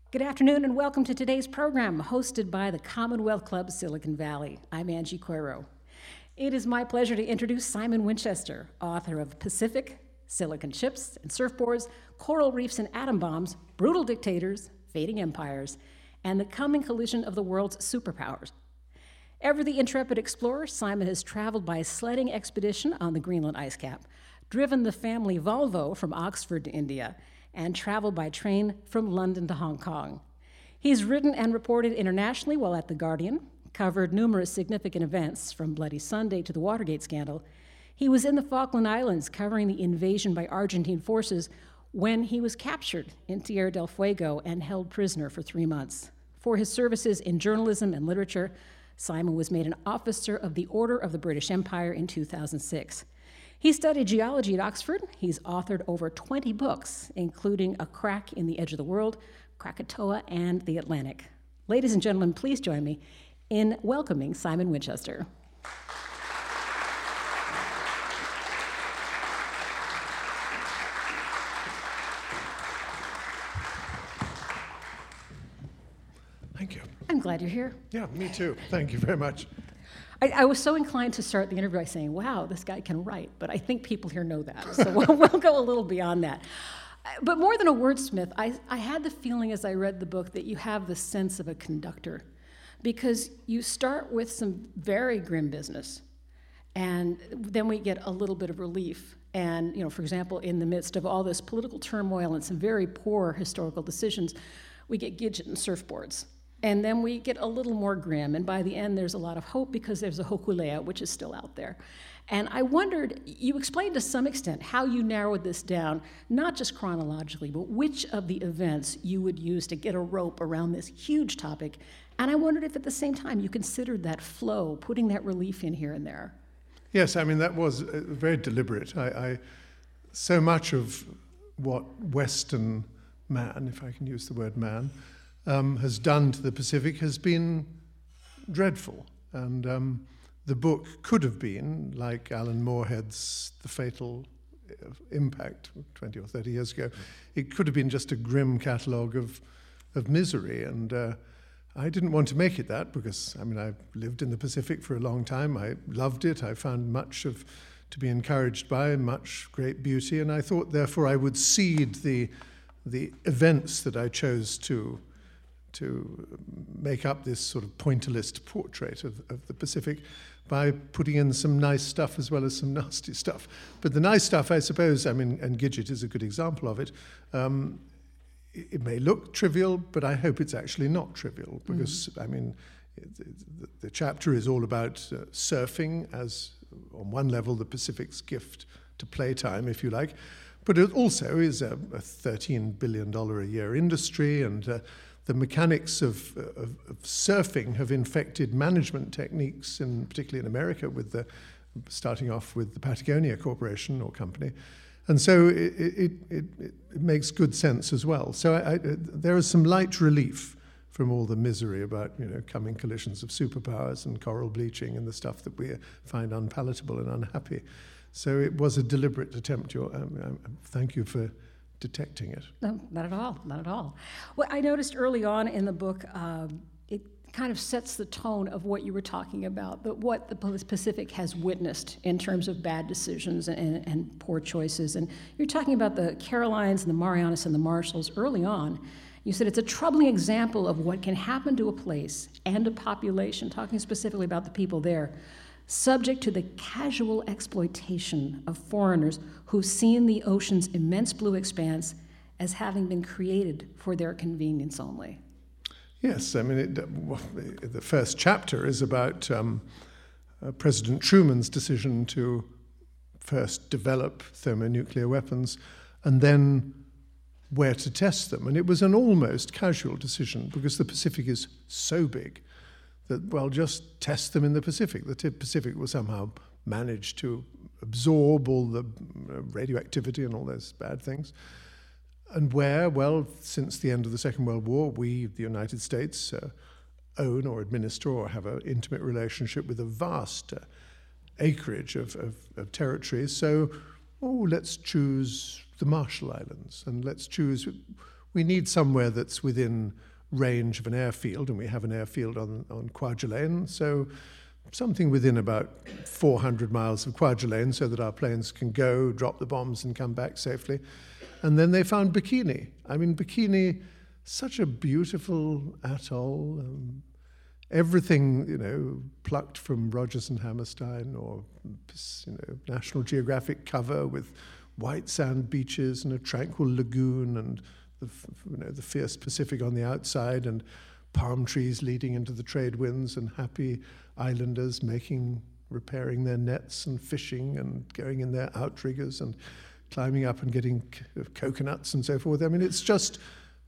Good afternoon and welcome to today's program, hosted by the Commonwealth Club Silicon Valley. I'm Angie Coiro. It is my pleasure to introduce Simon Winchester, author of Pacific, Silicon Chips and Surfboards, Coral Reefs and Atom Bombs, Brutal Dictators, Fading Empires, and the Coming Collision of the World's Superpowers. Ever the intrepid explorer, Simon has traveled by sledding expedition on the Greenland ice cap, driven the family Volvo from Oxford to India, and traveled by train from London to Hong Kong. He's written and reported internationally while at The Guardian, covered numerous significant events from Bloody Sunday to the Watergate scandal. He was in the Falkland Islands covering the invasion by Argentine forces when he was captured in Tierra del Fuego and held prisoner for 3 months. For his services in journalism and literature, Simon was made an officer of the Order of the British Empire in 2006. He studied geology at Oxford. He's authored over 20 books, including A Crack in the Edge of the World, Krakatoa, and The Atlantic. Ladies and gentlemen, please join me in welcoming Simon Winchester. Thank you. I'm glad you're here. Yeah, me too. Thank you very much. I was so inclined to start the interview by saying, wow, this guy can write, but I think people here know that, so we'll go a little beyond that. But more than a wordsmith, I had the feeling as I read the book that you have the sense of a conductor, because you start with some very grim business, and then we get a little bit of relief. And, for example, in the midst of all this political turmoil and some very poor historical decisions, we get Gidget and surfboards. And then we get a little more grim, and by the end there's a lot of hope because there's a Hokulea, which is still out there. And I wondered, you explained to some extent how you narrowed this down, not just chronologically, but which of the events you would use to get a rope around this huge topic. And I wondered if at the same time you considered that flow, putting that relief in here and there. Yes, I mean, that was very deliberate. So much of what Western man, if I can use the word man, has done to the Pacific has been dreadful. And the book could have been, like Alan Moorehead's The Fatal Impact 20 or 30 years ago, it could have been just a grim catalogue of misery. And I didn't want to make it that because, I lived in the Pacific for a long time. I loved it. I found much to be encouraged by, much great beauty. And I thought, therefore, I would cede the events that I chose to make up this sort of pointillist portrait of the Pacific by putting in some nice stuff as well as some nasty stuff. But the nice stuff, I suppose, and Gidget is a good example of it, it may look trivial, but I hope it's actually not trivial because, the chapter is all about surfing as, on one level, the Pacific's gift to playtime, if you like, but it also is a $13 billion a year industry, and the mechanics of surfing have infected management techniques, particularly in America, starting off with the Patagonia Corporation or company. And so it makes good sense as well. So there is some light relief from all the misery about coming collisions of superpowers and coral bleaching and the stuff that we find unpalatable and unhappy. So it was a deliberate attempt. Thank you for detecting it. No, not at all, not at all. Well, I noticed early on in the book, it kind of sets the tone of what you were talking about, but what the Pacific has witnessed in terms of bad decisions and poor choices. And you're talking about the Carolines and the Marianas and the Marshalls early on. You said it's a troubling example of what can happen to a place and a population, talking specifically about the people there, subject to the casual exploitation of foreigners who've seen the ocean's immense blue expanse as having been created for their convenience only. Yes, the first chapter is about President Truman's decision to first develop thermonuclear weapons and then where to test them. And it was an almost casual decision because the Pacific is so big that, just test them in the Pacific. The Pacific will somehow manage to absorb all the radioactivity and all those bad things. And where? Well, since the end of the Second World War, we, the United States, own or administer or have an intimate relationship with a vast acreage of territory. So, let's choose the Marshall Islands, and let's choose we need somewhere that's within range of an airfield, and we have an airfield on Kwajalein, so something within about 400 miles of Kwajalein so that our planes can go, drop the bombs and come back safely. And then they found Bikini. I mean, Bikini, such a beautiful atoll, everything, plucked from Rodgers and Hammerstein or, National Geographic cover with white sand beaches and a tranquil lagoon and the fierce Pacific on the outside and palm trees leading into the trade winds and happy islanders repairing their nets and fishing and going in their outriggers and climbing up and getting coconuts and so forth. I mean, it's just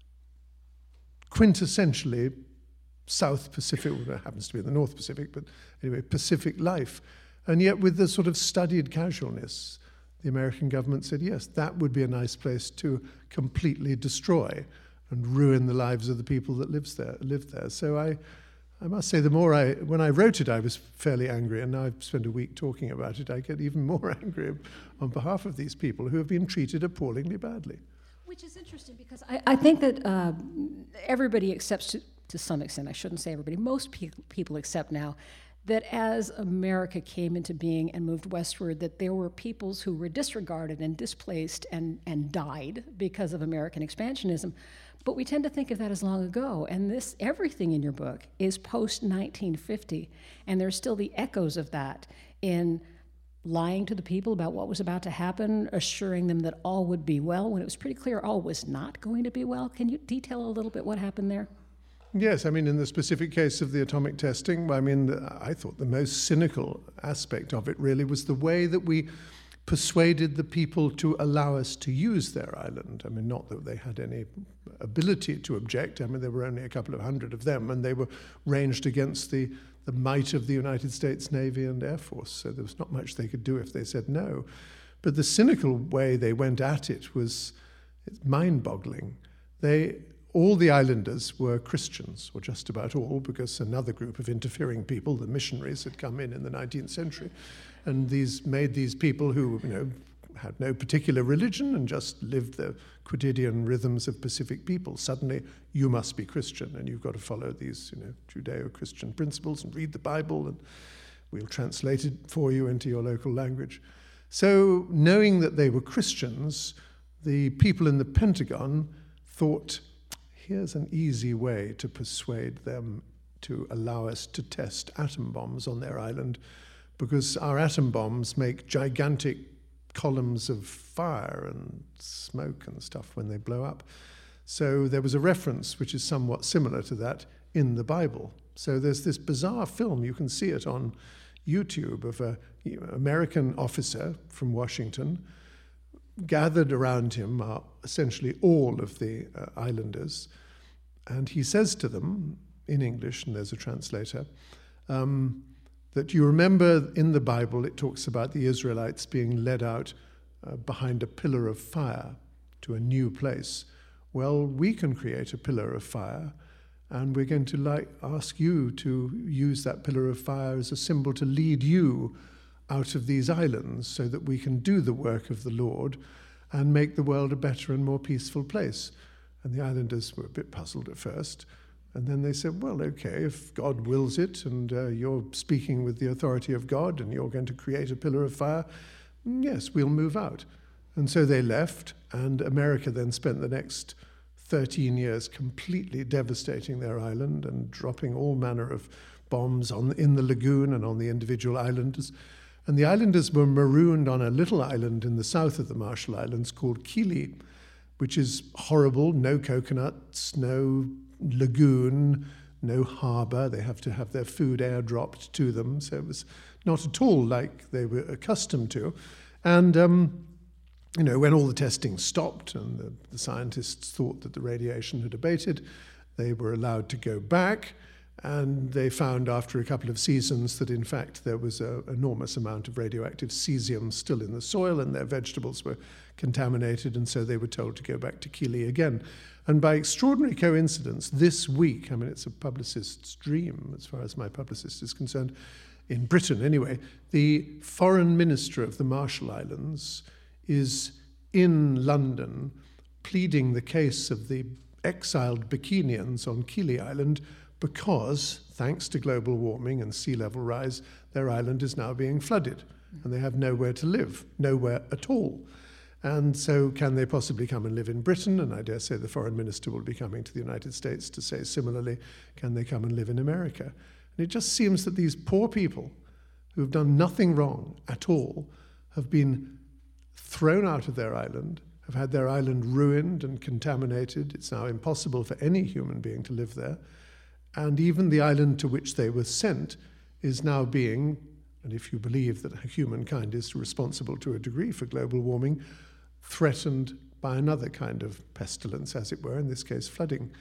quintessentially South Pacific, well, it happens to be in the North Pacific, but anyway, Pacific life. And yet with the sort of studied casualness, the American government said, yes, that would be a nice place to completely destroy and ruin the lives of the people that lived there. So I must say, when I wrote it, I was fairly angry, and now I've spent a week talking about it, I get even more angry on behalf of these people who have been treated appallingly badly. Which is interesting, because I think that everybody accepts, to some extent, I shouldn't say everybody, most people accept now, that as America came into being and moved westward, that there were peoples who were disregarded and displaced and died because of American expansionism. But we tend to think of that as long ago, and everything in your book is post-1950, and there's still the echoes of that in lying to the people about what was about to happen, assuring them that all would be well, when it was pretty clear all was not going to be well. Can you detail a little bit what happened there? Yes, I mean, in the specific case of the atomic testing, I thought the most cynical aspect of it really was the way that we persuaded the people to allow us to use their island. I mean, not that they had any ability to object. I mean, there were only a couple of hundred of them, and they were ranged against the might of the United States Navy and Air Force, so there was not much they could do if they said no. But the cynical way they went at it was mind-boggling. All the islanders were Christians, or just about all, because another group of interfering people, the missionaries, had come in the 19th century, and made these people who, had no particular religion and just lived the quotidian rhythms of Pacific people. Suddenly, you must be Christian, and you've got to follow these, Judeo-Christian principles and read the Bible, and we'll translate it for you into your local language. So, knowing that they were Christians, the people in the Pentagon thought, here's an easy way to persuade them to allow us to test atom bombs on their island, because our atom bombs make gigantic columns of fire and smoke and stuff when they blow up. So there was a reference which is somewhat similar to that in the Bible. So there's this bizarre film, you can see it on YouTube, of an American officer from Washington. Gathered around him are essentially all of the islanders, and he says to them in English, and there's a translator, that you remember in the Bible it talks about the Israelites being led out behind a pillar of fire to a new place. Well, we can create a pillar of fire, and we're going to ask you to use that pillar of fire as a symbol to lead you out of these islands so that we can do the work of the Lord and make the world a better and more peaceful place. And the islanders were a bit puzzled at first. And then they said, well, okay, if God wills it and you're speaking with the authority of God and you're going to create a pillar of fire, yes, we'll move out. And so they left, and America then spent the next 13 years completely devastating their island and dropping all manner of bombs in the lagoon and on the individual islanders. And the islanders were marooned on a little island in the south of the Marshall Islands called Kili, which is horrible, no coconuts, no lagoon, no harbour. They have to have their food airdropped to them, so it was not at all like they were accustomed to. And, when all the testing stopped and the scientists thought that the radiation had abated, they were allowed to go back. And they found after a couple of seasons that, in fact, there was an enormous amount of radioactive cesium still in the soil, and their vegetables were contaminated, and so they were told to go back to Kili again. And by extraordinary coincidence, this week, it's a publicist's dream as far as my publicist is concerned, in Britain anyway, the foreign minister of the Marshall Islands is in London pleading the case of the exiled Bikinians on Kili Island because, thanks to global warming and sea level rise, their island is now being flooded and they have nowhere to live, nowhere at all. And so can they possibly come and live in Britain? And I dare say the foreign minister will be coming to the United States to say similarly, can they come and live in America? And it just seems that these poor people who've done nothing wrong at all have been thrown out of their island, have had their island ruined and contaminated. It's now impossible for any human being to live there. And even the island to which they were sent is now being, and if you believe that humankind is responsible to a degree for global warming, threatened by another kind of pestilence, as it were, in this case flooding.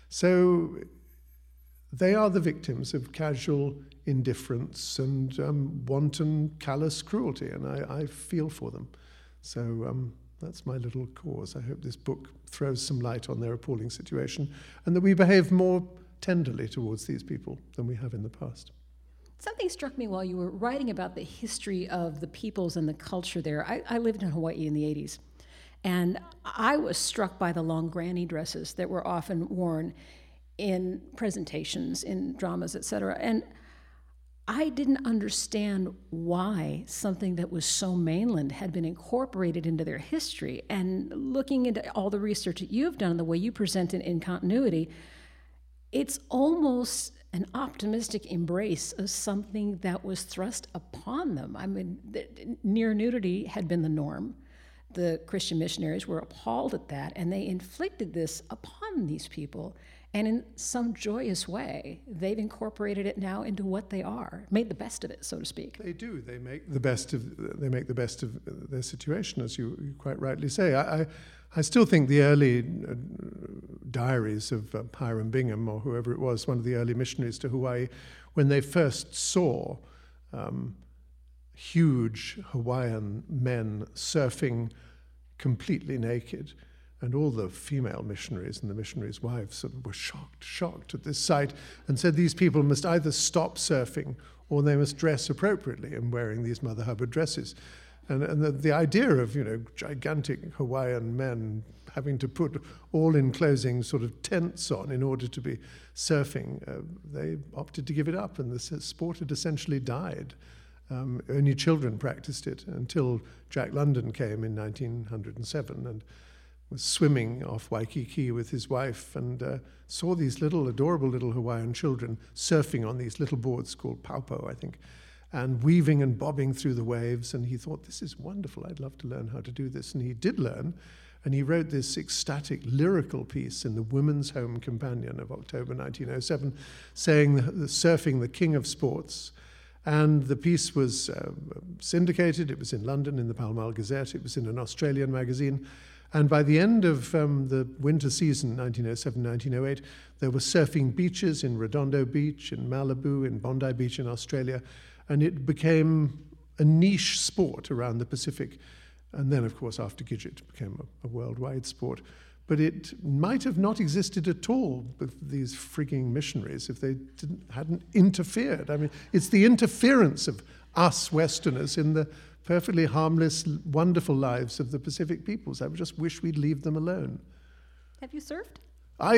So they are the victims of casual indifference and wanton, callous cruelty, and I feel for them. So that's my little cause. I hope this book throws some light on their appalling situation and that we behave more tenderly towards these people than we have in the past. Something struck me while you were writing about the history of the peoples and the culture there. I lived in Hawaii in the 80s, and I was struck by the long granny dresses that were often worn in presentations, in dramas, etc. And I didn't understand why something that was so mainland had been incorporated into their history. And looking into all the research that you've done, the way you present it in continuity, it's almost an optimistic embrace of something that was thrust upon them. I mean, near nudity had been the norm. The Christian missionaries were appalled at that, and they inflicted this upon these people. And in some joyous way, they've incorporated it now into what they are, made the best of it, so to speak. They do. They make the best of their situation, as you quite rightly say. I still think the early diaries of Hiram Bingham, or whoever it was, one of the early missionaries to Hawaii, when they first saw huge Hawaiian men surfing completely naked, and all the female missionaries and the missionaries' wives sort of were shocked at this sight, and said these people must either stop surfing or they must dress appropriately in wearing these Mother Hubbard dresses. And the idea of, gigantic Hawaiian men having to put all-enclosing sort of tents on in order to be surfing, they opted to give it up, and the sport had essentially died. Only children practiced it until Jack London came in 1907 and was swimming off Waikiki with his wife and saw these adorable little Hawaiian children surfing on these little boards called paupo, I think, and weaving and bobbing through the waves. And he thought, this is wonderful, I'd love to learn how to do this. And he did learn, and he wrote this ecstatic lyrical piece in the Women's Home Companion of October 1907, saying surfing the king of sports. And the piece was syndicated. It was in London in the Pall Mall Gazette. It was in an Australian magazine. And by the end of the winter season, 1907-1908, there were surfing beaches in Redondo Beach, in Malibu, in Bondi Beach in Australia. And it became a niche sport around the Pacific. And then, of course, after Gidget, it became a worldwide sport. But it might have not existed at all with these frigging missionaries if they hadn't interfered. I mean, it's the interference of us Westerners in the perfectly harmless, wonderful lives of the Pacific peoples. I just wish we'd leave them alone. Have you surfed? I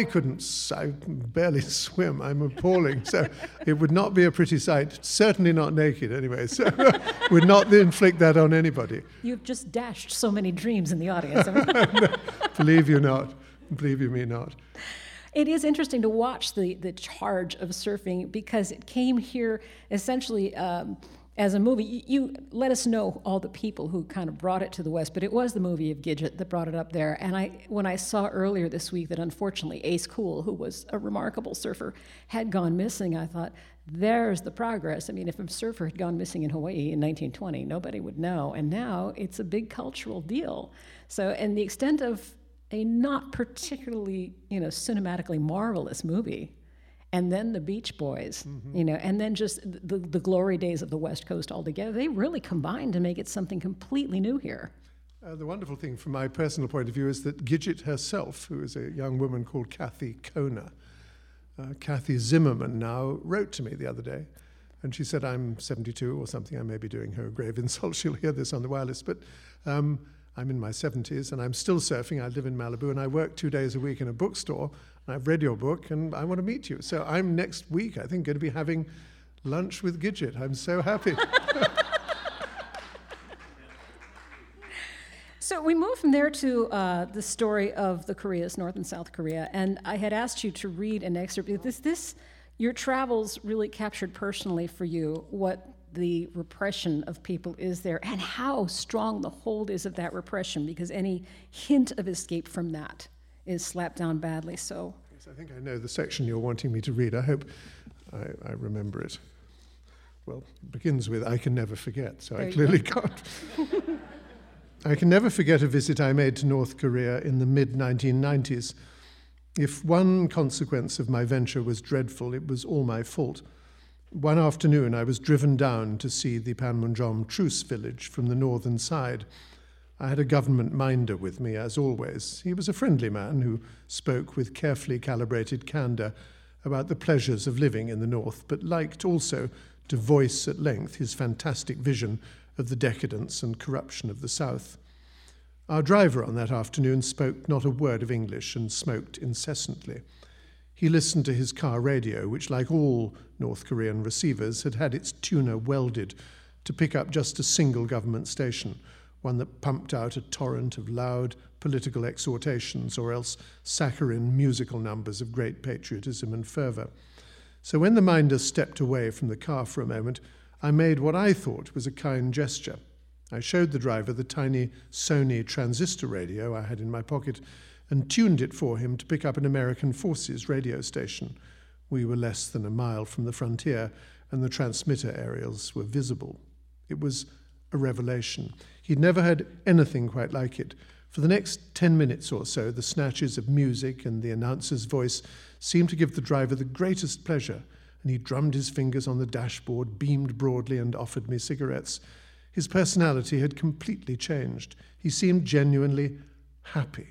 barely swim. I'm appalling. So it would not be a pretty sight, certainly not naked anyway. So would not inflict that on anybody. You've just dashed so many dreams in the audience. No, believe you not. Believe you me not. It is interesting to watch the charge of surfing because it came here essentially as a movie. You let us know all the people who kind of brought it to the West, but it was the movie of Gidget that brought it up there. And when I saw earlier this week that unfortunately Ace Cool, who was a remarkable surfer, had gone missing, I thought, there's the progress. I mean, if a surfer had gone missing in Hawaii in 1920, nobody would know. And now it's a big cultural deal. So, and the extent of a not particularly, cinematically marvelous movie, and then the Beach Boys, and then just the glory days of the West Coast altogether, they really combined to make it something completely new here. The wonderful thing from my personal point of view is that Gidget herself, who is a young woman called Kathy Kona, Kathy Zimmerman now, wrote to me the other day, and she said, I'm 72 or something, I may be doing her a grave insult, she'll hear this on the wireless, but I'm in my 70s and I'm still surfing. I live in Malibu and I work 2 days a week in a bookstore. And I've read your book and I want to meet you. So I'm next week, I think, going to be having lunch with Gidget. I'm so happy. So we move from there to the story of the Koreas, North and South Korea, and I had asked you to read an excerpt. Your travels really captured personally for you what the repression of people is there and how strong the hold is of that repression, because any hint of escape from that is slapped down badly. So yes, I think I know the section you're wanting me to read. I hope I remember it. Well, it begins with, I can never forget, so I clearly can't. I can never forget a visit I made to North Korea in the mid-1990s. If one consequence of my venture was dreadful, it was all my fault. One afternoon, I was driven down to see the Panmunjom truce village from the northern side. I had a government minder with me, as always. He was a friendly man who spoke with carefully calibrated candour about the pleasures of living in the north, but liked also to voice at length his fantastic vision of the decadence and corruption of the south. Our driver on that afternoon spoke not a word of English and smoked incessantly. He listened to his car radio, which, like all North Korean receivers, had had its tuner welded to pick up just a single government station, one that pumped out a torrent of loud political exhortations or else saccharine musical numbers of great patriotism and fervour. So when the minder stepped away from the car for a moment, I made what I thought was a kind gesture. I showed the driver the tiny Sony transistor radio I had in my pocket and tuned it for him to pick up an American Forces radio station. We were less than a mile from the frontier, and the transmitter aerials were visible. It was a revelation. He'd never heard anything quite like it. For the next 10 minutes or so, the snatches of music and the announcer's voice seemed to give the driver the greatest pleasure, and he drummed his fingers on the dashboard, beamed broadly, and offered me cigarettes. His personality had completely changed. He seemed genuinely happy.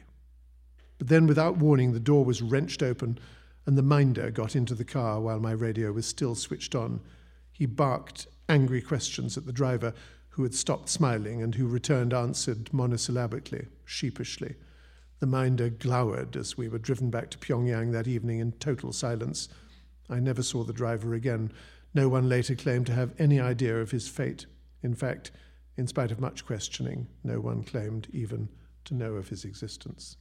But then, without warning, the door was wrenched open, and the minder got into the car while my radio was still switched on. He barked angry questions at the driver, who had stopped smiling and who returned answered monosyllabically, sheepishly. The minder glowered as we were driven back to Pyongyang that evening in total silence. I never saw the driver again. No one later claimed to have any idea of his fate. In fact, in spite of much questioning, no one claimed even to know of his existence.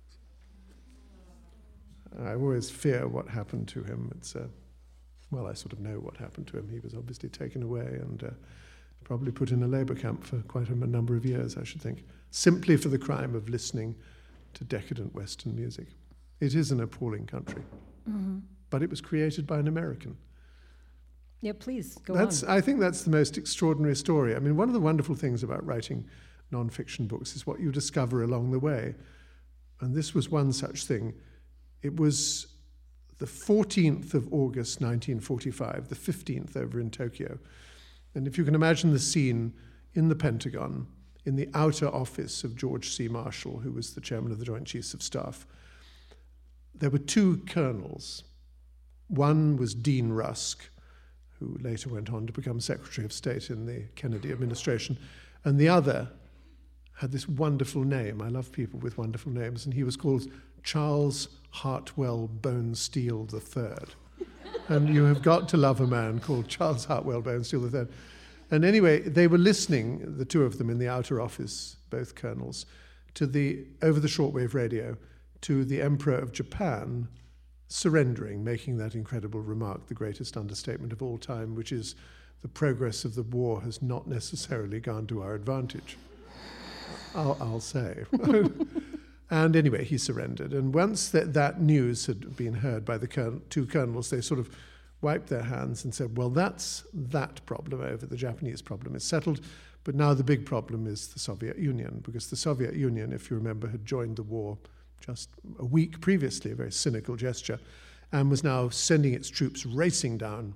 I always fear what happened to him. Well, I sort of know what happened to him. He was obviously taken away and probably put in a labour camp for quite a number of years, I should think, simply for the crime of listening to decadent Western music. It is an appalling country, but it was created by an American. Yeah, please, go on. I think that's the most extraordinary story. I mean, one of the wonderful things about writing non-fiction books is what you discover along the way. And this was one such thing. It was the 14th of August, 1945, the 15th over in Tokyo. And if you can imagine the scene in the Pentagon, in the outer office of George C. Marshall, who was the chairman of the Joint Chiefs of Staff, there were two colonels. One was Dean Rusk, who later went on to become Secretary of State in the Kennedy administration, and the other had this wonderful name. I love people with wonderful names, and he was called Charles Hartwell Bonesteel III. And you have got to love a man called Charles Hartwell Bonesteel III. And anyway, they were listening, the two of them in the outer office, both colonels, over the shortwave radio, to the Emperor of Japan surrendering, making that incredible remark, the greatest understatement of all time, which is the progress of the war has not necessarily gone to our advantage. I'll say. And anyway, he surrendered. And once that news had been heard by the two colonels, they sort of wiped their hands and said, well, that's that problem over. The Japanese problem is settled. But now the big problem is the Soviet Union, because the Soviet Union, if you remember, had joined the war just a week previously, a very cynical gesture, and was now sending its troops racing down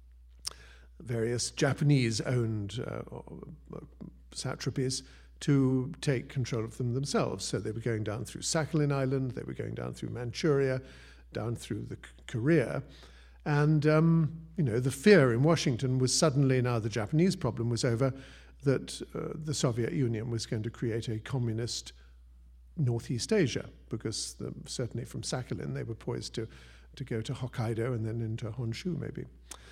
various Japanese-owned satrapies to take control of them themselves. So they were going down through Sakhalin Island, they were going down through Manchuria, down through Korea. And, the fear in Washington was suddenly, now the Japanese problem was over, that the Soviet Union was going to create a communist Northeast Asia, because certainly from Sakhalin they were poised to go to Hokkaido and then into Honshu maybe.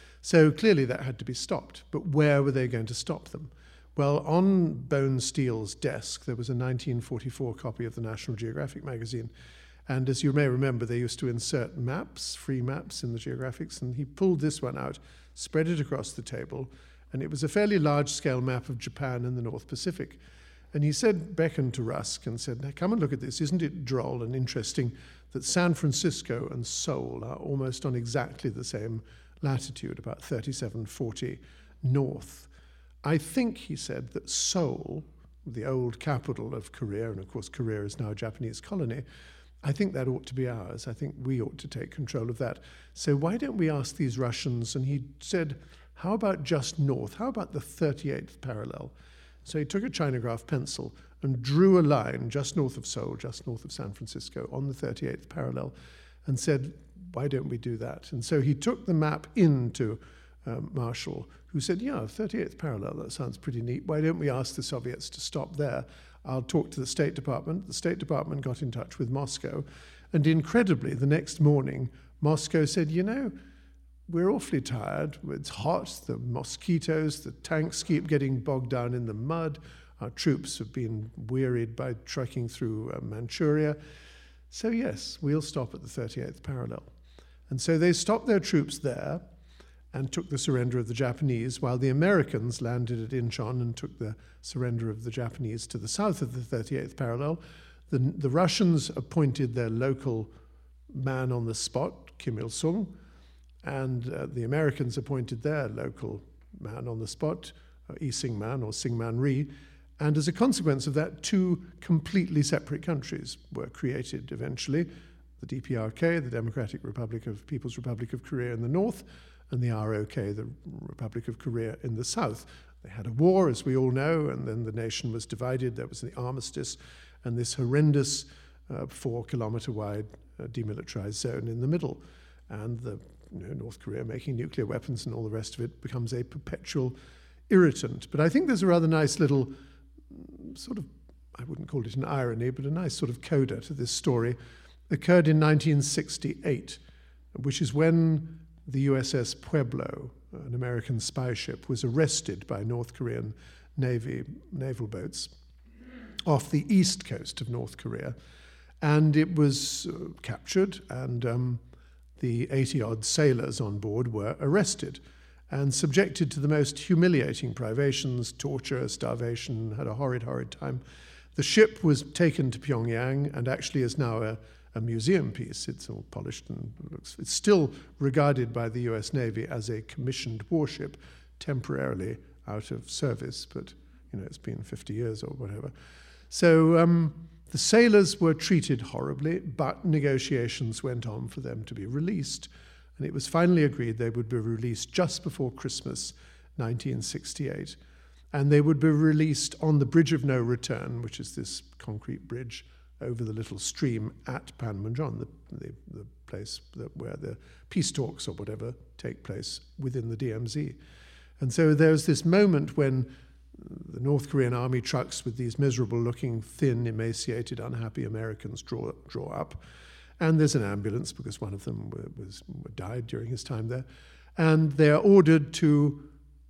So clearly that had to be stopped. But where were they going to stop them? Well, on Bone Steele's desk there was a 1944 copy of the National Geographic magazine. And as you may remember, they used to insert maps, free maps in the Geographics, and he pulled this one out, spread it across the table, and it was a fairly large-scale map of Japan and the North Pacific. And he beckoned to Rusk and said, "Now come and look at this. Isn't it droll and interesting that San Francisco and Seoul are almost on exactly the same latitude, about 3740 north? I think," he said, "that Seoul, the old capital of Korea, and of course Korea is now a Japanese colony, I think that ought to be ours. I think we ought to take control of that. So why don't we ask these Russians?" And he said, "How about just north? How about the 38th parallel?" So he took a Chinograph pencil and drew a line just north of Seoul, just north of San Francisco, on the 38th parallel, and said, "Why don't we do that?" And so he took the map into Marshall, who said, "Yeah, 38th parallel, that sounds pretty neat. Why don't we ask the Soviets to stop there? I'll talk to the State Department." The State Department got in touch with Moscow, and incredibly, the next morning, Moscow said, "You know, we're awfully tired. It's hot, the mosquitoes, the tanks keep getting bogged down in the mud. Our troops have been wearied by trekking through Manchuria. So yes, we'll stop at the 38th parallel." And so they stopped their troops there and took the surrender of the Japanese, while the Americans landed at Incheon and took the surrender of the Japanese to the south of the 38th parallel. The Russians appointed their local man on the spot, Kim Il-sung, and the Americans appointed their local man on the spot, Yi Syngman or Syngman Rhee. And as a consequence of that, two completely separate countries were created eventually: the DPRK, the People's Republic of Korea in the north, and the ROK, the Republic of Korea in the south. They had a war, as we all know, and then the nation was divided. There was the armistice and this horrendous 4-kilometer-wide demilitarized zone in the middle. And North Korea making nuclear weapons and all the rest of it becomes a perpetual irritant. But I think there's a rather nice little sort of, I wouldn't call it an irony, but a nice sort of coda to this story. Occurred in 1968, which is when the USS Pueblo, an American spy ship, was arrested by North Korean naval boats off the east coast of North Korea. And it was captured, and the 80-odd sailors on board were arrested and subjected to the most humiliating privations, torture, starvation, had a horrid, horrid time. The ship was taken to Pyongyang and actually is now a museum piece. It's all polished and it's still regarded by the US Navy as a commissioned warship, temporarily out of service, but it's been 50 years or whatever. So the sailors were treated horribly, but negotiations went on for them to be released. And it was finally agreed they would be released just before Christmas 1968. And they would be released on the Bridge of No Return, which is this concrete bridge over the little stream at Panmunjom, the place where the peace talks or whatever take place within the DMZ. And so there's this moment when the North Korean army trucks with these miserable-looking, thin, emaciated, unhappy Americans draw up. And there's an ambulance, because one of them died during his time there. And they are ordered to,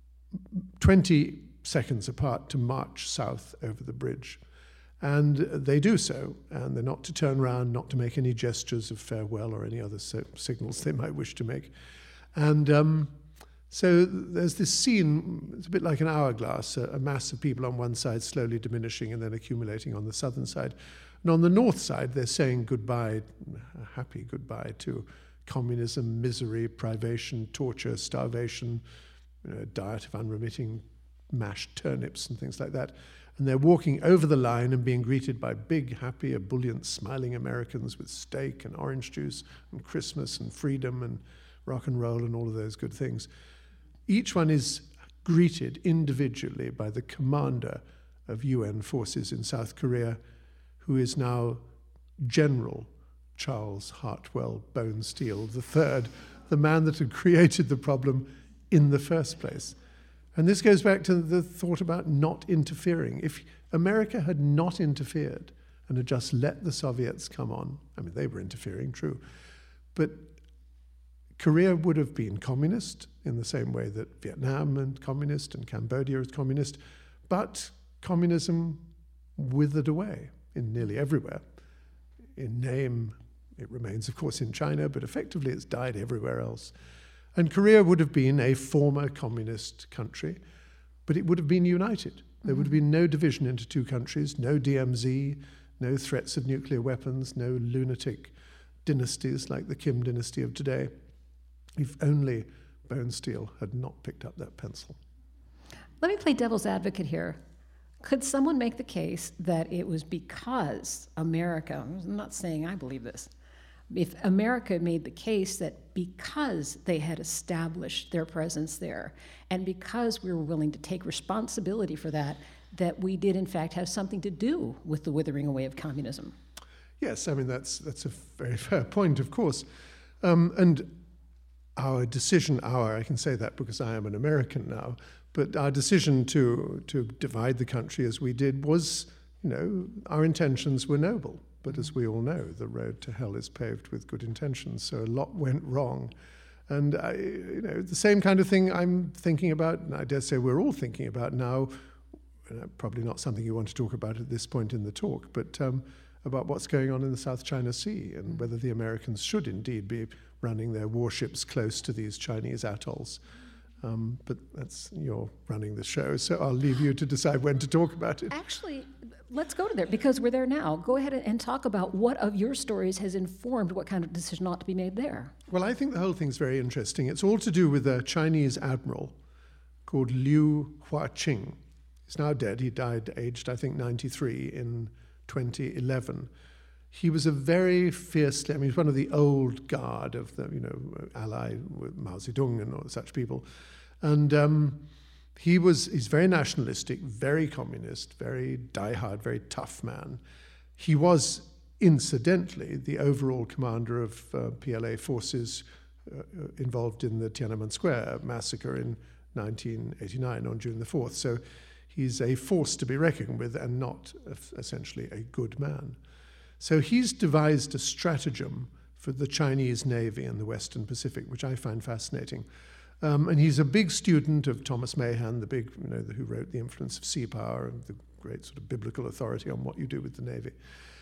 20 seconds apart, to march south over the bridge. And they do so, and they're not to turn around, not to make any gestures of farewell or any other signals they might wish to make. And so there's this scene, it's a bit like an hourglass, a mass of people on one side slowly diminishing and then accumulating on the southern side. And on the north side, they're saying goodbye, a happy goodbye to communism, misery, privation, torture, starvation, a diet of unremitting mashed turnips and things like that. And they're walking over the line and being greeted by big, happy, ebullient, smiling Americans with steak and orange juice and Christmas and freedom and rock and roll and all of those good things. Each one is greeted individually by the commander of UN forces in South Korea, who is now General Charles Hartwell Bone Steele III, the man that had created the problem in the first place. And this goes back to the thought about not interfering. If America had not interfered and had just let the Soviets come on, I mean, they were interfering, true, but Korea would have been communist in the same way that Vietnam is communist and Cambodia is communist, but communism withered away in nearly everywhere. In name, it remains, of course, in China, but effectively it's died everywhere else. And Korea would have been a former communist country, but it would have been united. There would have been no division into two countries, no DMZ, no threats of nuclear weapons, no lunatic dynasties like the Kim dynasty of today, if only Bone Steel had not picked up that pencil. Let me play devil's advocate here. Could someone make the case that it was because America, I'm not saying I believe this, if America made the case that because they had established their presence there and because we were willing to take responsibility for that, that we did in fact have something to do with the withering away of communism? Yes, I mean, that's a very fair point, of course. And our decision, I can say that because I am an American now, but our decision to divide the country as we did was, our intentions were noble. But as we all know, the road to hell is paved with good intentions. So a lot went wrong. And, the same kind of thing I'm thinking about, and I dare say we're all thinking about now, probably not something you want to talk about at this point in the talk, but about what's going on in the South China Sea and whether the Americans should indeed be running their warships close to these Chinese atolls. But you're running the show, so I'll leave you to decide when to talk about it. Actually, let's go to there, because we're there now. Go ahead and talk about what of your stories has informed what kind of decision ought to be made there. Well, I think the whole thing's very interesting. It's all to do with a Chinese admiral called Liu Huaqing. He's now dead. He died aged, I think, 93 in 2011. He was a very fiercely, he's one of the old guard of the, ally with Mao Zedong and all such people. And he's very nationalistic, very communist, very diehard, very tough man. He was, incidentally, the overall commander of PLA forces involved in the Tiananmen Square massacre in 1989 on June the 4th. So he's a force to be reckoned with and not essentially a good man. So he's devised a stratagem for the Chinese Navy in the Western Pacific, which I find fascinating. And he's a big student of Thomas Mahan, the big, who wrote The Influence of Sea Power, and the great sort of biblical authority on what you do with the Navy.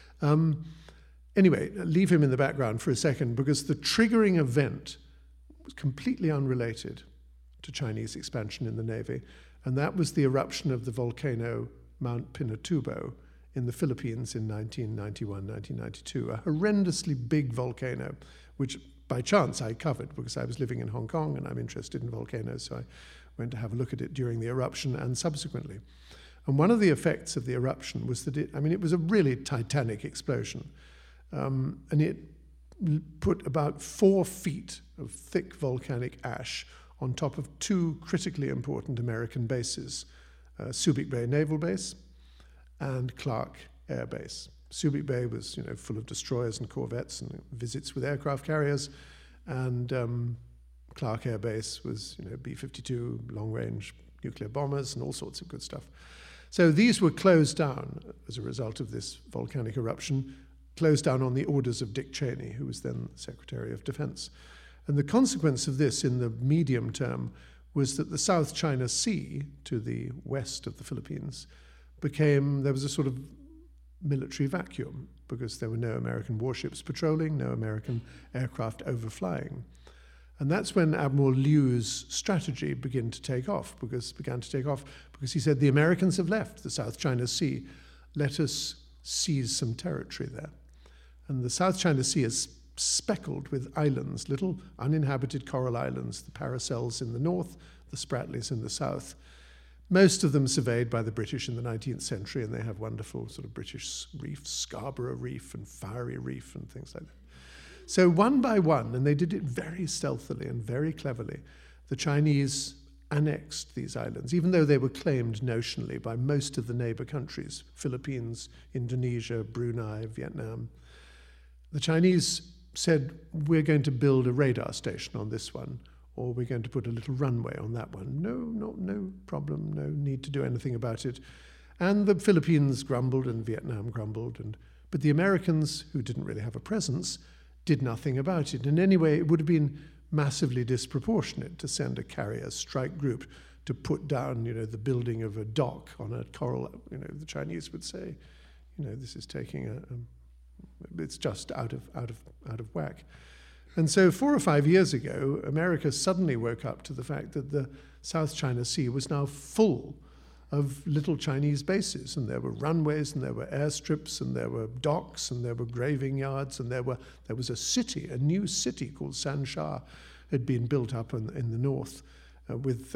Anyway, leave him in the background for a second, because the triggering event was completely unrelated to Chinese expansion in the Navy, and that was the eruption of the volcano Mount Pinatubo in the Philippines in 1991, 1992, a horrendously big volcano, which by chance I covered because I was living in Hong Kong and I'm interested in volcanoes, so I went to have a look at it during the eruption and subsequently. And one of the effects of the eruption was that it was a really titanic explosion, and it put about 4 feet of thick volcanic ash on top of 2 critically important American bases, Subic Bay Naval Base and Clark Air Base. Subic Bay was, full of destroyers and corvettes and visits with aircraft carriers, and Clark Air Base was, B-52 long-range nuclear bombers and all sorts of good stuff. So these were closed down as a result of this volcanic eruption, closed down on the orders of Dick Cheney, who was then Secretary of Defense. And the consequence of this in the medium term was that the South China Sea, to the west of the Philippines, there was a sort of military vacuum because there were no American warships patrolling, no American aircraft overflying. And that's when Admiral Liu's strategy began to take off because he said, the Americans have left the South China Sea, let us seize some territory there. And the South China Sea is speckled with islands, little uninhabited coral islands, the Paracels in the north, the Spratlys in the south. Most of them surveyed by the British in the 19th century, and they have wonderful sort of British reefs, Scarborough Reef and Fiery Reef and things like that. So one by one, and they did it very stealthily and very cleverly, the Chinese annexed these islands, even though they were claimed notionally by most of the neighbor countries, Philippines, Indonesia, Brunei, Vietnam. The Chinese said, we're going to build a radar station on this one, or we're going to put a little runway on that one. No problem, no need to do anything about it. And the Philippines grumbled and Vietnam grumbled, but the Americans, who didn't really have a presence, did nothing about it. And anyway, it would have been massively disproportionate to send a carrier strike group to put down, the building of a dock on a coral. The Chinese would say, this is taking it's just out of whack. And so 4 or 5 years ago, America suddenly woke up to the fact that the South China Sea was now full of little Chinese bases, and there were runways, and there were airstrips, and there were docks, and there were graving yards, and there was a new city called Sansha had been built up in the north with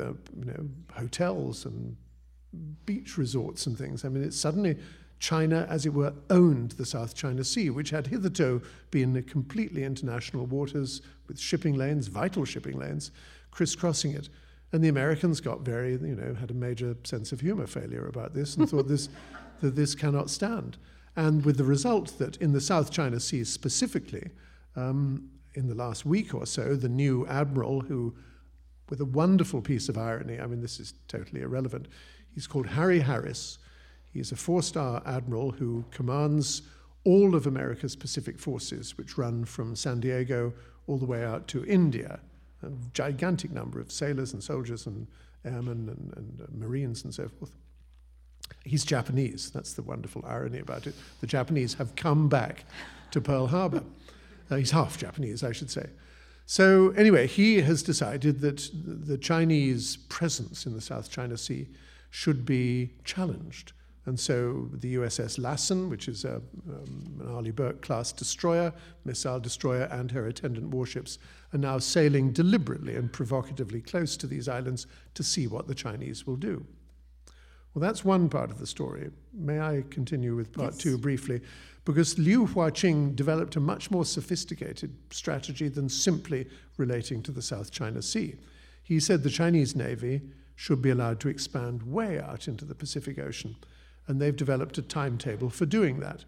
hotels and beach resorts and things. I mean, it's suddenly China, as it were, owned the South China Sea, which had hitherto been completely international waters with shipping lanes, vital shipping lanes, crisscrossing it. And the Americans got had a major sense of humor failure about this and thought that this cannot stand. And with the result that in the South China Sea specifically, in the last week or so, the new admiral who, with a wonderful piece of irony, I mean, this is totally irrelevant, he's called Harry Harris. He's a 4-star admiral who commands all of America's Pacific forces, which run from San Diego all the way out to India. A gigantic number of sailors and soldiers and airmen and Marines and so forth. He's Japanese. That's the wonderful irony about it. The Japanese have come back to Pearl Harbor. He's half Japanese, I should say. So anyway, he has decided that the Chinese presence in the South China Sea should be challenged. And so the USS Lassen, which is an Arleigh Burke-class destroyer, missile destroyer, and her attendant warships, are now sailing deliberately and provocatively close to these islands to see what the Chinese will do. Well, that's one part of the story. May I continue with part two briefly? Because Liu Huaqing developed a much more sophisticated strategy than simply relating to the South China Sea. He said the Chinese Navy should be allowed to expand way out into the Pacific Ocean, and they've developed a timetable for doing that.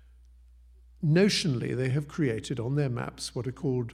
Notionally, they have created on their maps what are called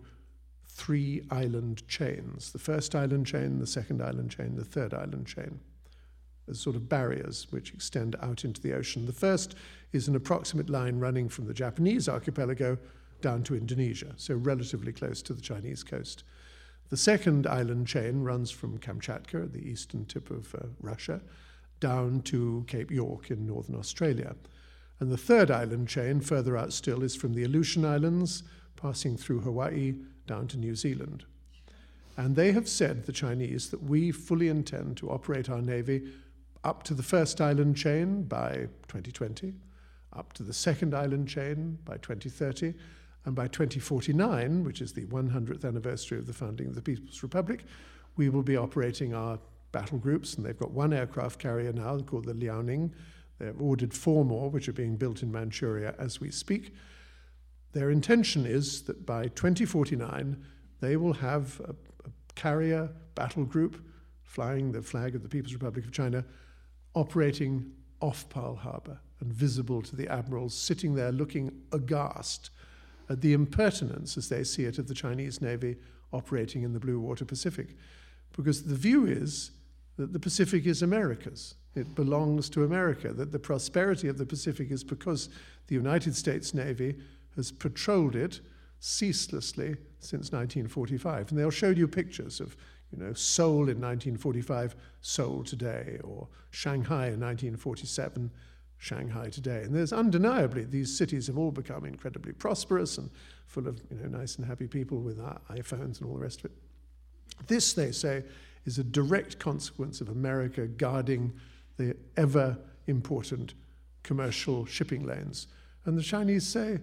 3 island chains. The first island chain, the second island chain, the third island chain, as sort of barriers which extend out into the ocean. The first is an approximate line running from the Japanese archipelago down to Indonesia, so relatively close to the Chinese coast. The second island chain runs from Kamchatka, the eastern tip of Russia, down to Cape York in northern Australia. And the third island chain, further out still, is from the Aleutian Islands, passing through Hawaii, down to New Zealand. And they have said, the Chinese, that we fully intend to operate our navy up to the first island chain by 2020, up to the second island chain by 2030, and by 2049, which is the 100th anniversary of the founding of the People's Republic, we will be operating our battle groups, and they've got 1 aircraft carrier now called the Liaoning. They've ordered 4 more, which are being built in Manchuria as we speak. Their intention is that by 2049, they will have a carrier battle group flying the flag of the People's Republic of China, operating off Pearl Harbor and visible to the admirals sitting there looking aghast at the impertinence, as they see it, of the Chinese Navy operating in the Blue Water Pacific. Because the view is that the Pacific is America's. It belongs to America, that the prosperity of the Pacific is because the United States Navy has patrolled it ceaselessly since 1945. And they'll show you pictures of, Seoul in 1945, Seoul today, or Shanghai in 1947, Shanghai today. And there's undeniably, these cities have all become incredibly prosperous and full of, nice and happy people with iPhones and all the rest of it. This, they say, is a direct consequence of America guarding the ever-important commercial shipping lanes. And the Chinese say,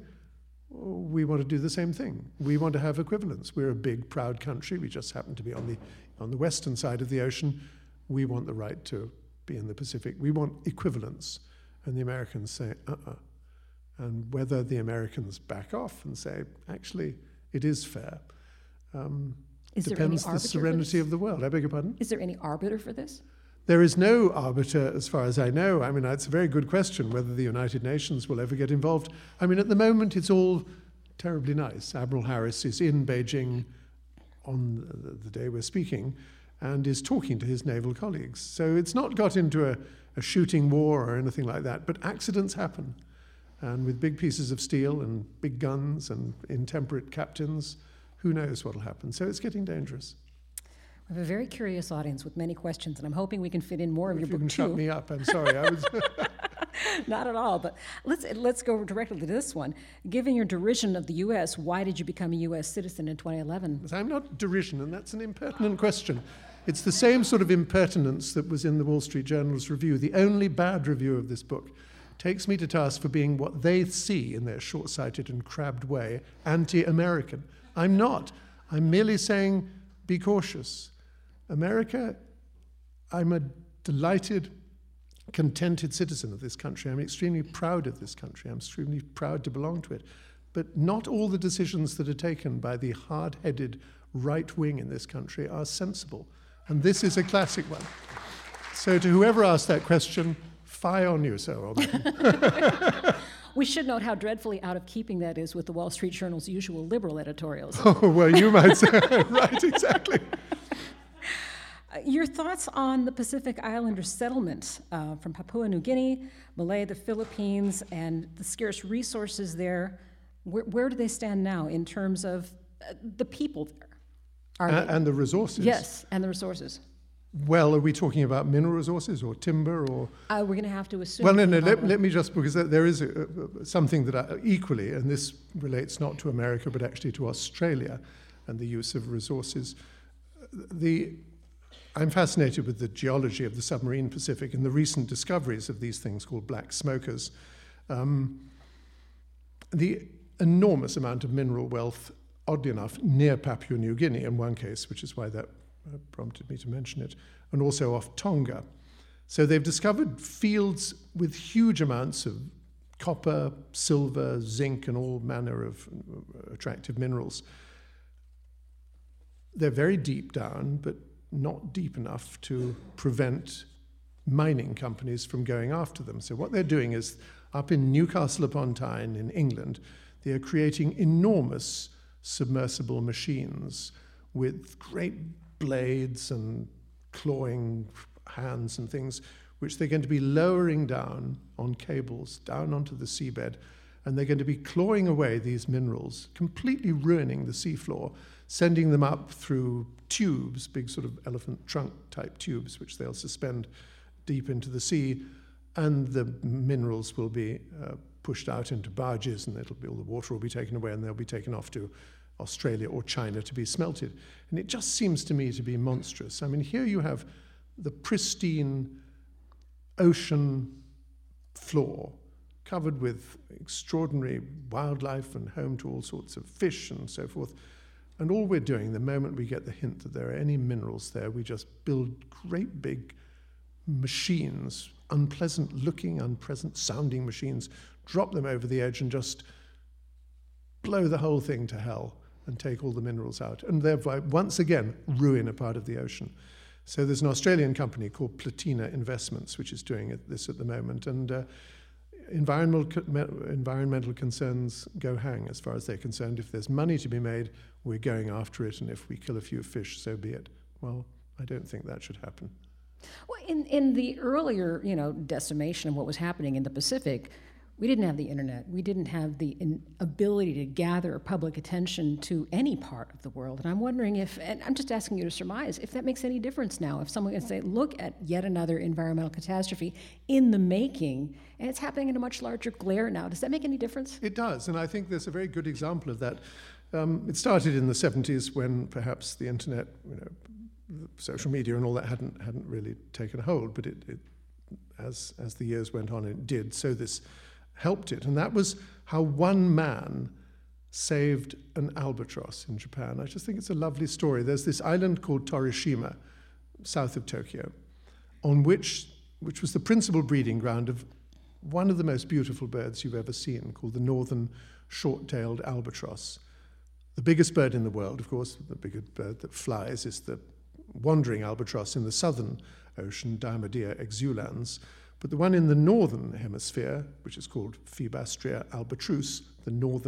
we want to do the same thing. We want to have equivalence. We're a big, proud country. We just happen to be on the western side of the ocean. We want the right to be in the Pacific. We want equivalence. And the Americans say, And whether the Americans back off and say, actually, it is fair, depends on the serenity of the world. I beg your pardon? Is there any arbiter for this? There is no arbiter, as far as I know. I mean, it's a very good question whether the United Nations will ever get involved. I mean, at the moment, it's all terribly nice. Admiral Harris is in Beijing on the day we're speaking and is talking to his naval colleagues. So it's not got into a shooting war or anything like that, but accidents happen. And with big pieces of steel and big guns and intemperate captains, who knows what will happen. So it's getting dangerous. We have a very curious audience with many questions, and I'm hoping we can fit in more of your book, too. You can shut me up. I'm sorry. I was Not at all, but let's go directly to this one. Given your derision of the U.S., why did you become a U.S. citizen in 2011? I'm not derision, and that's an impertinent question. It's the same sort of impertinence that was in the Wall Street Journal's review. The only bad review of this book takes me to task for being what they see in their short-sighted and crabbed way, anti-American. I'm not. I'm merely saying, be cautious. America, I'm a delighted, contented citizen of this country. I'm extremely proud of this country. I'm extremely proud to belong to it. But not all the decisions that are taken by the hard-headed right wing in this country are sensible. And this is a classic one. So to whoever asked that question, fie on you, Sir Robert. We should note how dreadfully out of keeping that is with the Wall Street Journal's usual liberal editorials. Oh, well, you might say, right, exactly. Your thoughts on the Pacific Islander settlement from Papua New Guinea, Malay, the Philippines, and the scarce resources there, where do they stand now in terms of the people there? And the resources? Yes, and the resources. Well, are we talking about mineral resources or timber or? We're going to have to assume. Well, no, let me just, because there is something that equally, and this relates not to America, but actually to Australia and the use of resources. I'm fascinated with the geology of the submarine Pacific and the recent discoveries of these things called black smokers. The enormous amount of mineral wealth, oddly enough, near Papua New Guinea in one case, which is why that prompted me to mention it, and also off Tonga. So they've discovered fields with huge amounts of copper, silver, zinc, and all manner of attractive minerals. They're very deep down, but not deep enough to prevent mining companies from going after them. So what they're doing is, up in Newcastle upon Tyne in England, they are creating enormous submersible machines with great blades and clawing hands and things, which they're going to be lowering down on cables, down onto the seabed, and they're going to be clawing away these minerals, completely ruining the seafloor, sending them up through tubes, big sort of elephant trunk type tubes, which they'll suspend deep into the sea, and the minerals will be pushed out into barges, and all the water will be taken away, and they'll be taken off to Australia or China to be smelted. And it just seems to me to be monstrous. I mean, here you have the pristine ocean floor covered with extraordinary wildlife and home to all sorts of fish and so forth. And all we're doing, the moment we get the hint that there are any minerals there, we just build great big machines, unpleasant looking, unpleasant sounding machines, drop them over the edge and just blow the whole thing to hell and take all the minerals out, and thereby once again ruin a part of the ocean. So there's an Australian company called Platina Investments which is doing this at the moment, and environmental concerns go hang as far as they're concerned. If there's money to be made, we're going after it, and if we kill a few fish, so be it. Well, I don't think that should happen. Well, in the earlier, decimation of what was happening in the Pacific, we didn't have the internet. We didn't have the ability to gather public attention to any part of the world. And I'm wondering and I'm just asking you to surmise, if that makes any difference now. If someone can say, look at yet another environmental catastrophe in the making, and it's happening in a much larger glare now. Does that make any difference? It does, and I think there's a very good example of that. It started in the 70s when perhaps the internet, social media and all that hadn't really taken hold, but it as the years went on, it did. So this helped it, and that was how one man saved an albatross in Japan. I just think it's a lovely story. There's this island called Torishima, south of Tokyo, on which was the principal breeding ground of one of the most beautiful birds you've ever seen, called the northern short-tailed albatross. The biggest bird in the world, of course, the biggest bird that flies, is the wandering albatross in the southern ocean, Diomedea exulans. But the one in the northern hemisphere, which is called Phibastria albatrus, the northern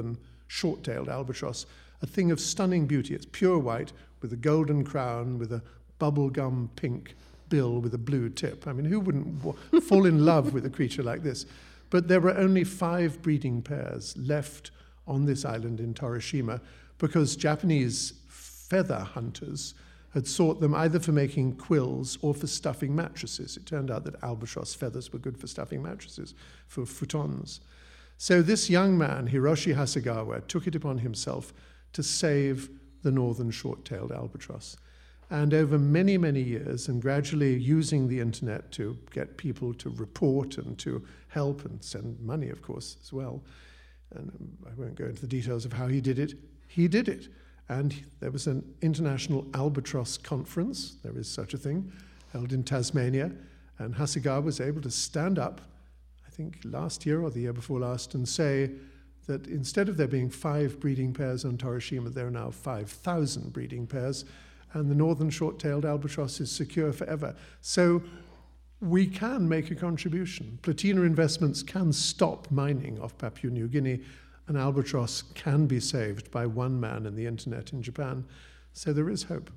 short-tailed albatross, a thing of stunning beauty. It's pure white with a golden crown, with a bubblegum pink bill with a blue tip. I mean, who wouldn't fall in love with a creature like this? But there were only 5 breeding pairs left on this island in Torishima because Japanese feather hunters had sought them either for making quills or for stuffing mattresses. It turned out that albatross feathers were good for stuffing mattresses, for futons. So this young man, Hiroshi Hasegawa, took it upon himself to save the northern short-tailed albatross. And over many, many years, and gradually using the internet to get people to report and to help and send money, of course, as well. And I won't go into the details of how he did it. He did it. And there was an international albatross conference, there is such a thing, held in Tasmania. And Hasegawa was able to stand up, I think last year or the year before last, and say that instead of there being 5 breeding pairs on Torishima, there are now 5,000 breeding pairs. And the northern short-tailed albatross is secure forever. So we can make a contribution. Platina Investments can stop mining off Papua New Guinea. An albatross can be saved by one man and the internet in Japan. So there is hope.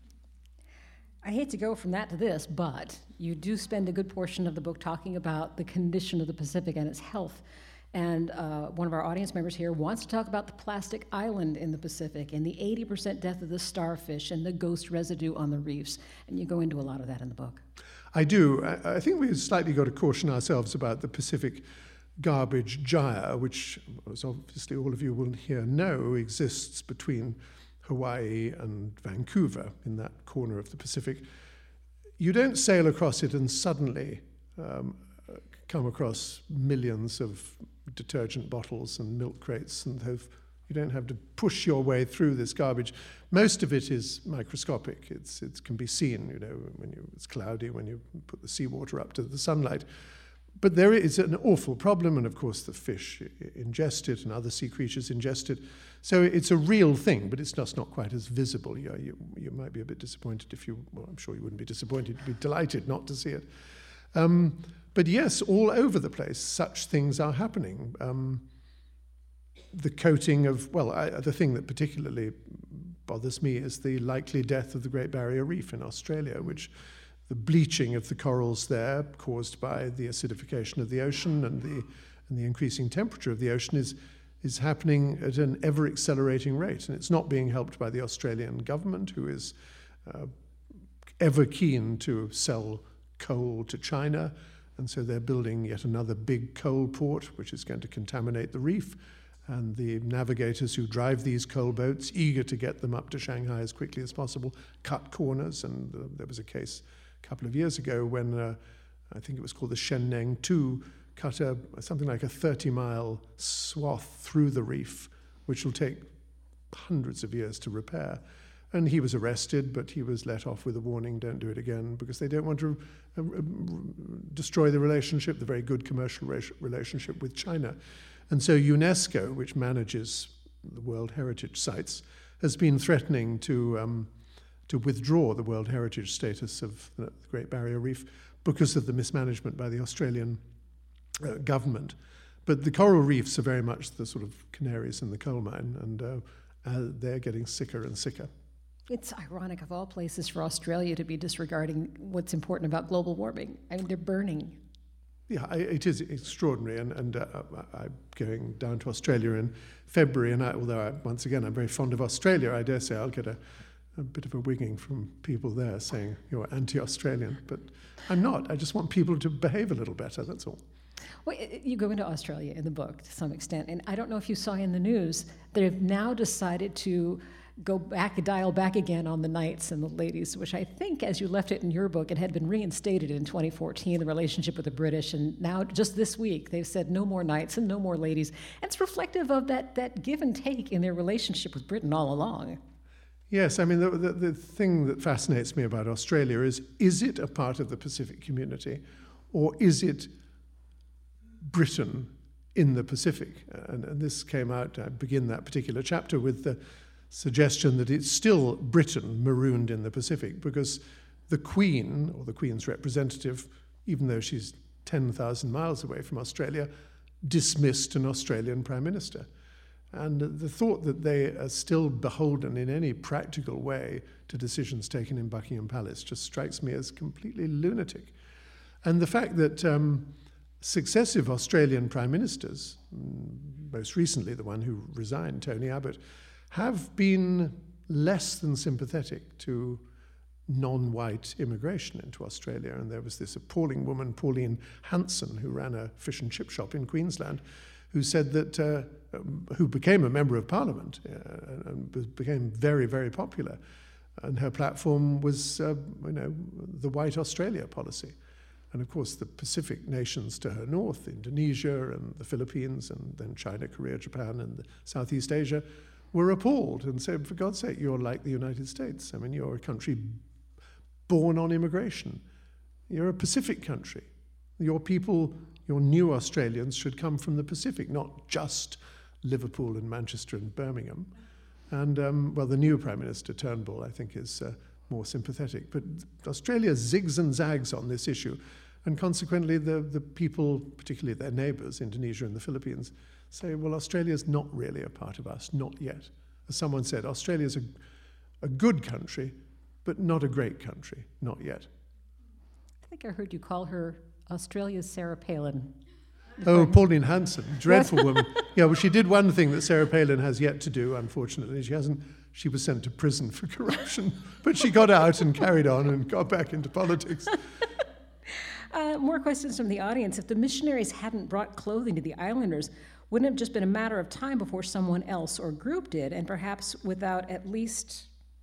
I hate to go from that to this, but you do spend a good portion of the book talking about the condition of the Pacific and its health. And one of our audience members here wants to talk about the plastic island in the Pacific and the 80% death of the starfish and the ghost residue on the reefs. And you go into a lot of that in the book. I do. I think we've slightly got to caution ourselves about the Pacific garbage gyre, which, as obviously all of you will here know, exists between Hawaii and Vancouver in that corner of the Pacific. You don't sail across it and suddenly come across millions of detergent bottles and milk crates, and you don't have to push your way through this garbage. Most of it is microscopic. It can be seen, when it's cloudy, when you put the seawater up to the sunlight. But there is an awful problem, and of course the fish ingest it and other sea creatures ingest it. So it's a real thing, but it's just not quite as visible. You might be a bit disappointed I'm sure you wouldn't be disappointed, you'd be delighted not to see it. But yes, all over the place, such things are happening. The coating of, the thing that particularly bothers me is the likely death of the Great Barrier Reef in Australia, which the bleaching of the corals there, caused by the acidification of the ocean and the increasing temperature of the ocean, is happening at an ever-accelerating rate. And it's not being helped by the Australian government, who is ever keen to sell coal to China. And so they're building yet another big coal port, which is going to contaminate the reef. And the navigators who drive these coal boats, eager to get them up to Shanghai as quickly as possible, cut corners. And there was a case a couple of years ago when I think it was called the Shenneng 2, cut something like a 30-mile swath through the reef, which will take hundreds of years to repair. And he was arrested, but he was let off with a warning, don't do it again, because they don't want to destroy the relationship, the very good commercial relationship with China. And so UNESCO, which manages the World Heritage Sites, has been threatening to withdraw the World Heritage status of the Great Barrier Reef because of the mismanagement by the Australian government. But the coral reefs are very much the sort of canaries in the coal mine, and they're getting sicker and sicker. It's ironic, of all places, for Australia to be disregarding what's important about global warming. I mean, they're burning. Yeah, it is extraordinary, and I'm going down to Australia in February, and once again, I'm very fond of Australia. I dare say I'll get a bit of a wigging from people there saying you're anti-Australian, but I'm not. I just want people to behave a little better, that's all. Well, you go into Australia in the book to some extent, and I don't know if you saw in the news, they've now decided to dial back again on the knights and the ladies, which I think, as you left it in your book, it had been reinstated in 2014, the relationship with the British, and now just this week they've said no more knights and no more ladies. And it's reflective of that give and take in their relationship with Britain all along. Yes, I mean, the thing that fascinates me about Australia is it a part of the Pacific community, or is it Britain in the Pacific? And this came out, I begin that particular chapter with the suggestion that it's still Britain marooned in the Pacific, because the Queen, or the Queen's representative, even though she's 10,000 miles away from Australia, dismissed an Australian Prime Minister. And the thought that they are still beholden in any practical way to decisions taken in Buckingham Palace just strikes me as completely lunatic. And the fact that successive Australian prime ministers, most recently the one who resigned, Tony Abbott, have been less than sympathetic to non-white immigration into Australia. And there was this appalling woman, Pauline Hanson, who ran a fish and chip shop in Queensland, who said that, who became a member of Parliament and became very, very popular. And her platform was, the White Australia policy. And of course, the Pacific nations to her north, Indonesia and the Philippines, and then China, Korea, Japan, and Southeast Asia, were appalled and said, for God's sake, you're like the United States. I mean, you're a country born on immigration. You're a Pacific country. Your people, your new Australians, should come from the Pacific, not just Liverpool and Manchester and Birmingham. And, the new Prime Minister, Turnbull, I think is more sympathetic. But Australia zigs and zags on this issue. And consequently, the people, particularly their neighbours, Indonesia and the Philippines, say, well, Australia's not really a part of us, not yet. As someone said, Australia's a good country, but not a great country, not yet. I think I heard you call her Australia's Sarah Palin. Oh, Pauline Hanson, dreadful woman. Yeah, well, she did one thing that Sarah Palin has yet to do, unfortunately. She was sent to prison for corruption, but she got out and carried on and got back into politics. More questions from the audience. If the missionaries hadn't brought clothing to the islanders, wouldn't it have just been a matter of time before someone else or group did, and perhaps without at least,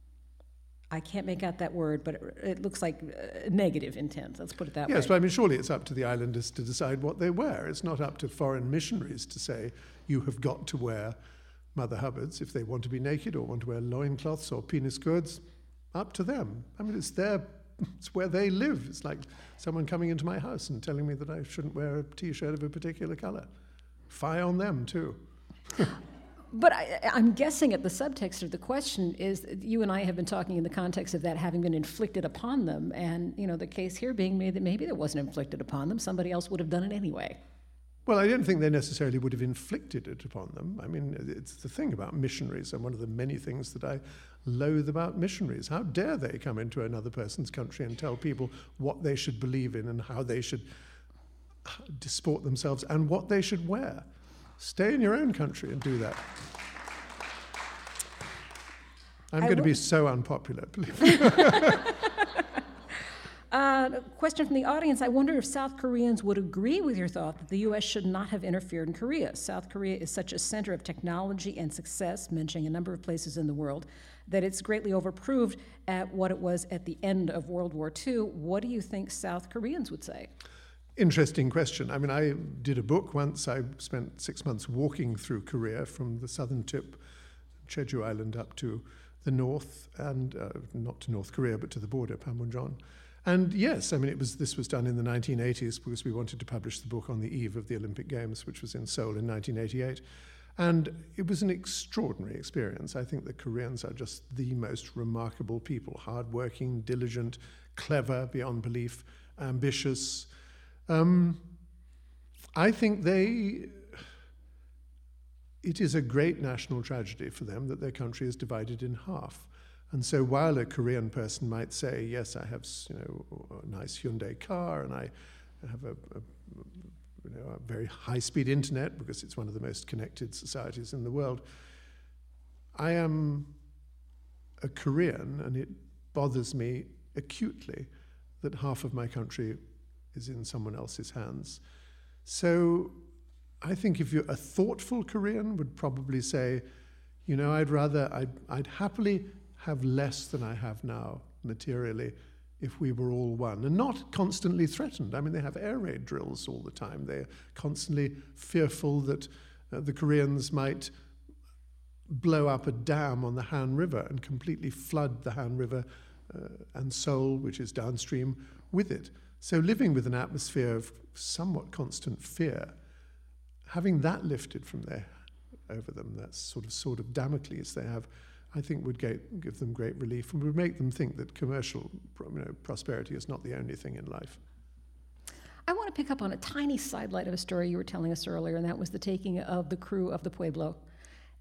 I can't make out that word, but it looks like negative intent. Let's put it that way. Yes, but I mean, surely it's up to the islanders to decide what they wear. It's not up to foreign missionaries to say, you have got to wear Mother Hubbards if they want to be naked or want to wear loincloths or penis cords. Up to them. I mean, it's where they live. It's like someone coming into my house and telling me that I shouldn't wear a T-shirt of a particular colour. Fie on them, too. But I'm guessing at the subtext of the question is you and I have been talking in the context of that having been inflicted upon them, and the case here being made that maybe it wasn't inflicted upon them. Somebody else would have done it anyway. Well, I don't think they necessarily would have inflicted it upon them. I mean, it's the thing about missionaries, and one of the many things that I loathe about missionaries. How dare they come into another person's country and tell people what they should believe in and how they should disport themselves and what they should wear. Stay in your own country and do that. I'm going to be so unpopular, believe me. A question from the audience. I wonder if South Koreans would agree with your thought that the U.S. should not have interfered in Korea. South Korea is such a center of technology and success, mentioning a number of places in the world, that it's greatly overproved at what it was at the end of World War II. What do you think South Koreans would say? Interesting question. I mean, I did a book once. I spent 6 months walking through Korea from the southern tip, Jeju Island, up to the north, and not to North Korea, but to the border, Panmunjom. And yes, I mean, this was done in the 1980s because we wanted to publish the book on the eve of the Olympic Games, which was in Seoul in 1988. And it was an extraordinary experience. I think the Koreans are just the most remarkable people, hardworking, diligent, clever beyond belief, ambitious. I think it is a great national tragedy for them that their country is divided in half. And so while a Korean person might say, yes, I have a nice Hyundai car and I have a very high-speed internet because it's one of the most connected societies in the world, I am a Korean, and it bothers me acutely that half of my country is in someone else's hands. So I think if you're a thoughtful Korean would probably say, I'd happily have less than I have now materially if we were all one, and not constantly threatened. I mean, they have air raid drills all the time. They're constantly fearful that the Koreans might blow up a dam on the Han River and completely flood the Han River and Seoul, which is downstream, with it. So living with an atmosphere of somewhat constant fear, having that lifted from over them, that sort of Damocles they have, I think would give them great relief and would make them think that commercial prosperity is not the only thing in life. I want to pick up on a tiny sidelight of a story you were telling us earlier, and that was the taking of the crew of the Pueblo.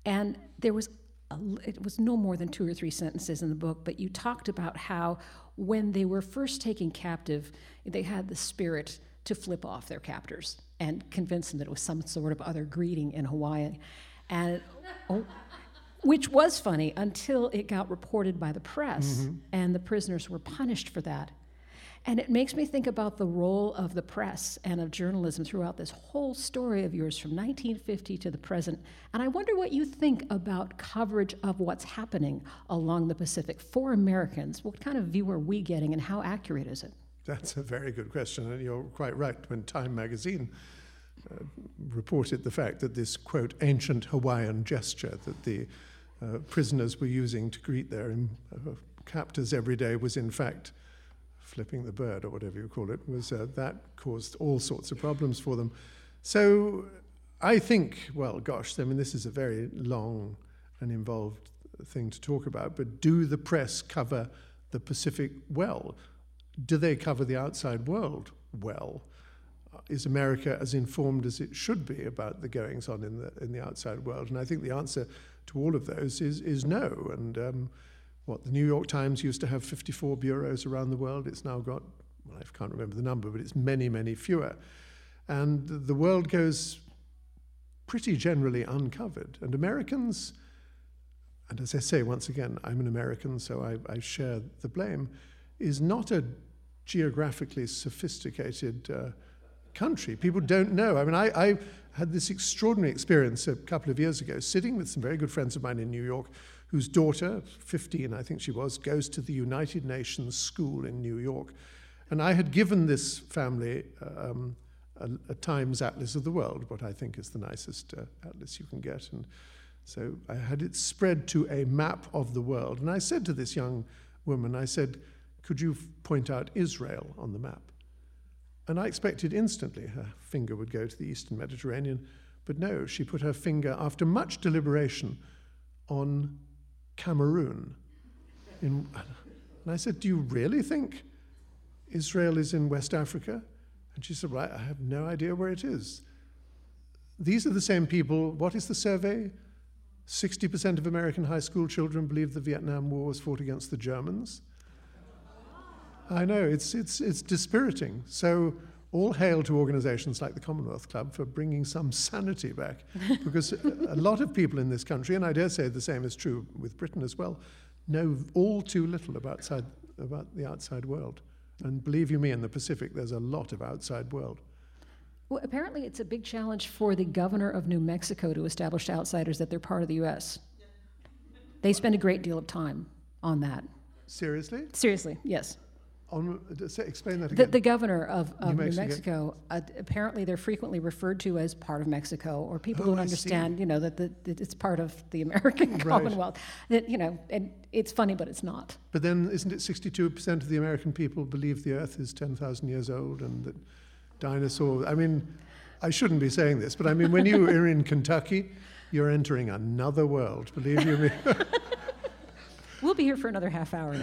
And it was no more than 2 or 3 sentences in the book, but you talked about how when they were first taken captive, they had the spirit to flip off their captors and convince them that it was some sort of other greeting in Hawaiian. And which was funny until it got reported by the press, and the prisoners were punished for that. And it makes me think about the role of the press and of journalism throughout this whole story of yours from 1950 to the present. And I wonder what you think about coverage of what's happening along the Pacific for Americans. What kind of view are we getting, and how accurate is it? That's a very good question, and you're quite right. When Time magazine reported the fact that this, quote, ancient Hawaiian gesture that the prisoners were using to greet their captors every day was in fact flipping the bird, or whatever you call it, was that caused all sorts of problems for them. So I think, well, gosh, I mean, this is a very long and involved thing to talk about, but do the press cover the Pacific well? Do they cover the outside world well? Is America as informed as it should be about the goings-on in the outside world? And I think the answer to all of those is no. And the New York Times used to have 54 bureaus around the world. It's now got, well, I can't remember the number, but it's many, many fewer. And the world goes pretty generally uncovered. And Americans, and as I say, once again, I'm an American, so I share the blame, is not a geographically sophisticated country. People don't know. I mean, I had this extraordinary experience a couple of years ago, sitting with some very good friends of mine in New York, whose daughter, 15 I think she was, goes to the United Nations school in New York. And I had given this family a Times Atlas of the World, what I think is the nicest atlas you can get. And so I had it spread to a map of the world. And I said to this young woman, I said, could you point out Israel on the map? And I expected instantly her finger would go to the Eastern Mediterranean. But no, she put her finger, after much deliberation, on Cameroon. And I said, do you really think Israel is in West Africa? And she said, well, I have no idea where it is. These are the same people. What is the survey? 60% of American high school children believe the Vietnam War was fought against the Germans. I know, it's dispiriting. So all hail to organizations like the Commonwealth Club for bringing some sanity back, because a lot of people in this country, and I dare say the same is true with Britain as well, know all too little about the outside world. And believe you me, in the Pacific, there's a lot of outside world. Well, apparently it's a big challenge for the governor of New Mexico to establish to outsiders that they're part of the U.S. They spend a great deal of time on that. Seriously? Seriously, yes. Explain that again. The governor of New Mexico, apparently they're frequently referred to as part of Mexico, or people don't understand, that it's part of the American Commonwealth. That, and it's funny, but it's not. But then isn't it 62% of the American people believe the Earth is 10,000 years old and that dinosaurs, I mean, I shouldn't be saying this, but I mean, when you are in Kentucky, you're entering another world, believe you me. We'll be here for another half hour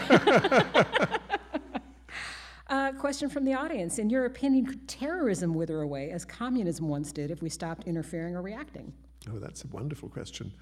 now. Question from the audience. In your opinion, could terrorism wither away as communism once did if we stopped interfering or reacting? Oh, that's a wonderful question.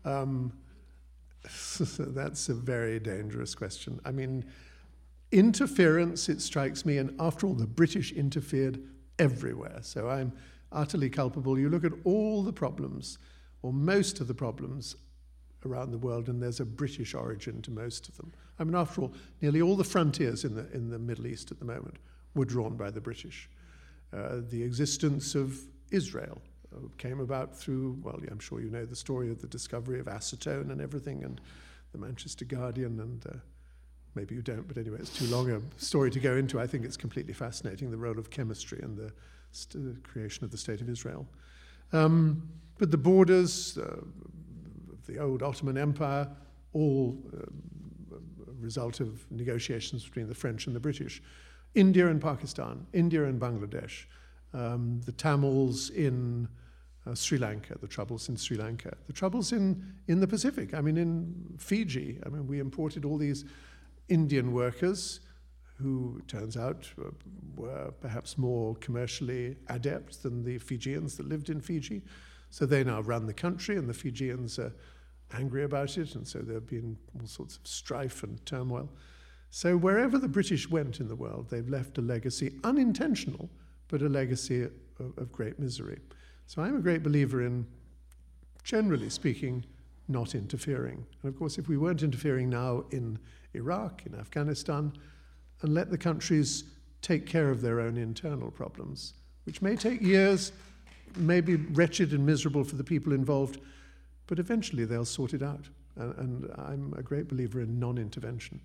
That's a very dangerous question. I mean, interference, it strikes me, and after all, the British interfered everywhere, so I'm utterly culpable. You look at all the problems, or most of the problems around the world, and there's a British origin to most of them. I mean, after all, nearly all the frontiers in the Middle East at the moment were drawn by the British. The existence of Israel came about through, well, I'm sure you know the story of the discovery of acetone and everything, and the Manchester Guardian, and maybe you don't, but anyway, it's too long a story to go into. I think it's completely fascinating, the role of chemistry in the creation of the State of Israel. But the borders, the old Ottoman Empire, all a result of negotiations between the French and the British. India and Pakistan, India and Bangladesh, the Tamils in Sri Lanka, the troubles in Sri Lanka, the troubles in the Pacific. I mean, in Fiji, I mean, we imported all these Indian workers who, it turns out, were perhaps more commercially adept than the Fijians that lived in Fiji. So they now run the country, and the Fijians are angry about it, and so there have been all sorts of strife and turmoil. So wherever the British went in the world, they've left a legacy, unintentional, but a legacy of great misery. So I'm a great believer in, generally speaking, not interfering. And of course, if we weren't interfering now in Iraq, in Afghanistan, and let the countries take care of their own internal problems, which may take years, may be wretched and miserable for the people involved, but eventually they'll sort it out. And I'm a great believer in non-intervention.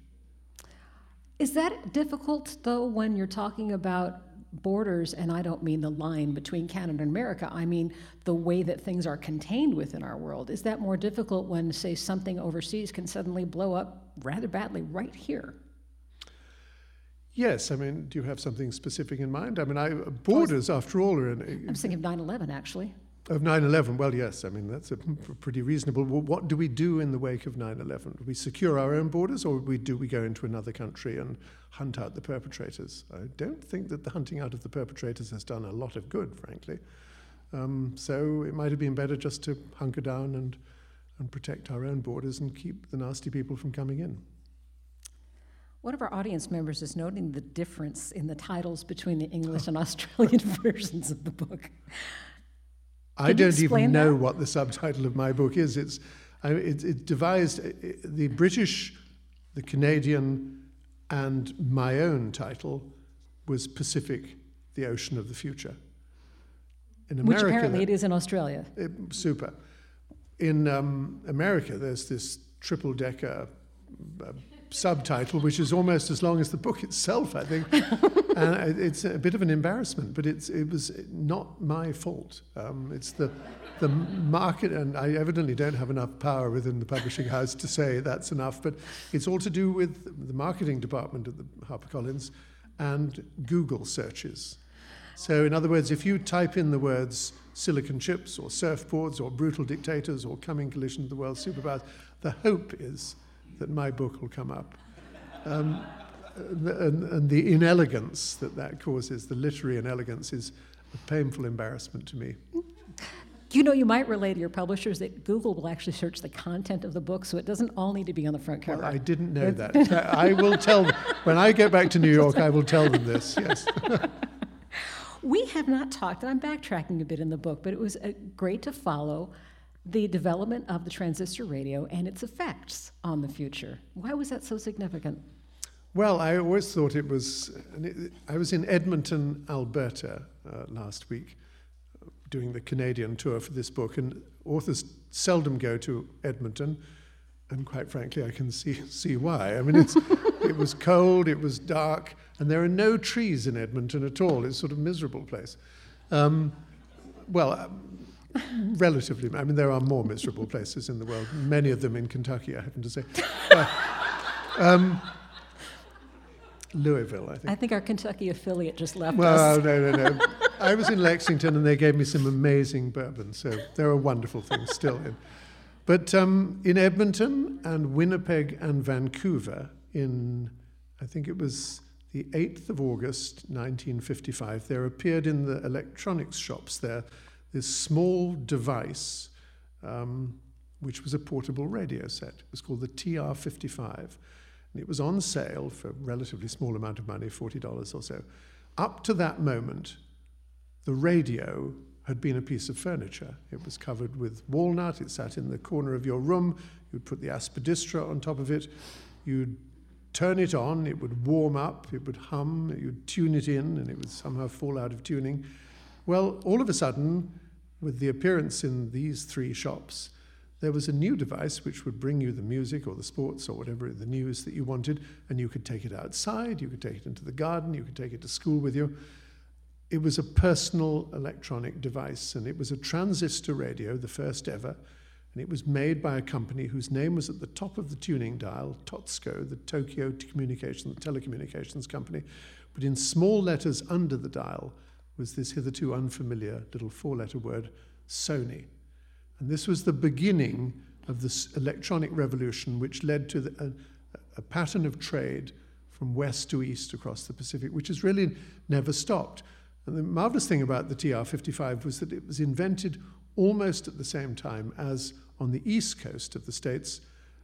Is that difficult, though, when you're talking about borders, and I don't mean the line between Canada and America, I mean the way that things are contained within our world? Is that more difficult when, say, something overseas can suddenly blow up rather badly right here? Yes, I mean, do you have something specific in mind? I mean, borders, after all, are... I was thinking of 9/11, actually. Of 9/11, well, yes, I mean, that's a pretty reasonable. Well, what do we do in the wake of 9/11? Do we secure our own borders, or do we go into another country and hunt out the perpetrators? I don't think that the hunting out of the perpetrators has done a lot of good, frankly. So it might have been better just to hunker down and protect our own borders and keep the nasty people from coming in. One of our audience members is noting the difference in the titles between the English and Australian versions of the book. I don't even know what the subtitle of my book is. It's devised, the British, the Canadian, and my own title was Pacific, the Ocean of the Future. In America, which apparently it is in Australia. Super. In America, there's this triple-decker subtitle, which is almost as long as the book itself, I think. And it's a bit of an embarrassment, but it was not my fault. It's the market, and I evidently don't have enough power within the publishing house to say that's enough, but it's all to do with the marketing department at the HarperCollins and Google searches. So in other words, if you type in the words silicon chips or surfboards or brutal dictators or coming collision of the world superpowers, the hope is that my book will come up. And the inelegance that causes, the literary inelegance, is a painful embarrassment to me. You know, you might relay to your publishers that Google will actually search the content of the book, so it doesn't all need to be on the front cover. Well, I didn't know that. I will tell them. When I get back to New York, I will tell them this, yes. We have not talked, and I'm backtracking a bit in the book, but it was great to follow the development of the transistor radio and its effects on the future. Why was that so significant? Well, I always thought it was... I was in Edmonton, Alberta last week, doing the Canadian tour for this book, and authors seldom go to Edmonton, and quite frankly, I can see why. I mean, it was cold, it was dark, and there are no trees in Edmonton at all. It's sort of a miserable place. Relatively. I mean, there are more miserable places in the world, many of them in Kentucky, I happen to say. Louisville, I think. I think our Kentucky affiliate just left us. Well, no. I was in Lexington, and they gave me some amazing bourbon, so there are wonderful things still in. But in Edmonton and Winnipeg and Vancouver, I think it was the 8th of August, 1955, there appeared in the electronics shops there this small device, which was a portable radio set. It was called the TR-55. And it was on sale for a relatively small amount of money, $40 or so. Up to that moment, the radio had been a piece of furniture. It was covered with walnut. It sat in the corner of your room. You'd put the aspidistra on top of it. You'd turn it on. It would warm up. It would hum. You'd tune it in, and it would somehow fall out of tuning. Well, all of a sudden, with the appearance in these 3 shops, there was a new device which would bring you the music or the sports or whatever, the news that you wanted, and you could take it outside, you could take it into the garden, you could take it to school with you. It was a personal electronic device, and it was a transistor radio, the first ever, and it was made by a company whose name was at the top of the tuning dial, Totsko, the Tokyo telecommunications company, but in small letters under the dial was this hitherto unfamiliar little 4-letter word, Sony. And this was the beginning of this electronic revolution, which led to a pattern of trade from west to east across the Pacific, which has really never stopped. And the marvelous thing about the TR-55 was that it was invented almost at the same time as on the east coast of the States,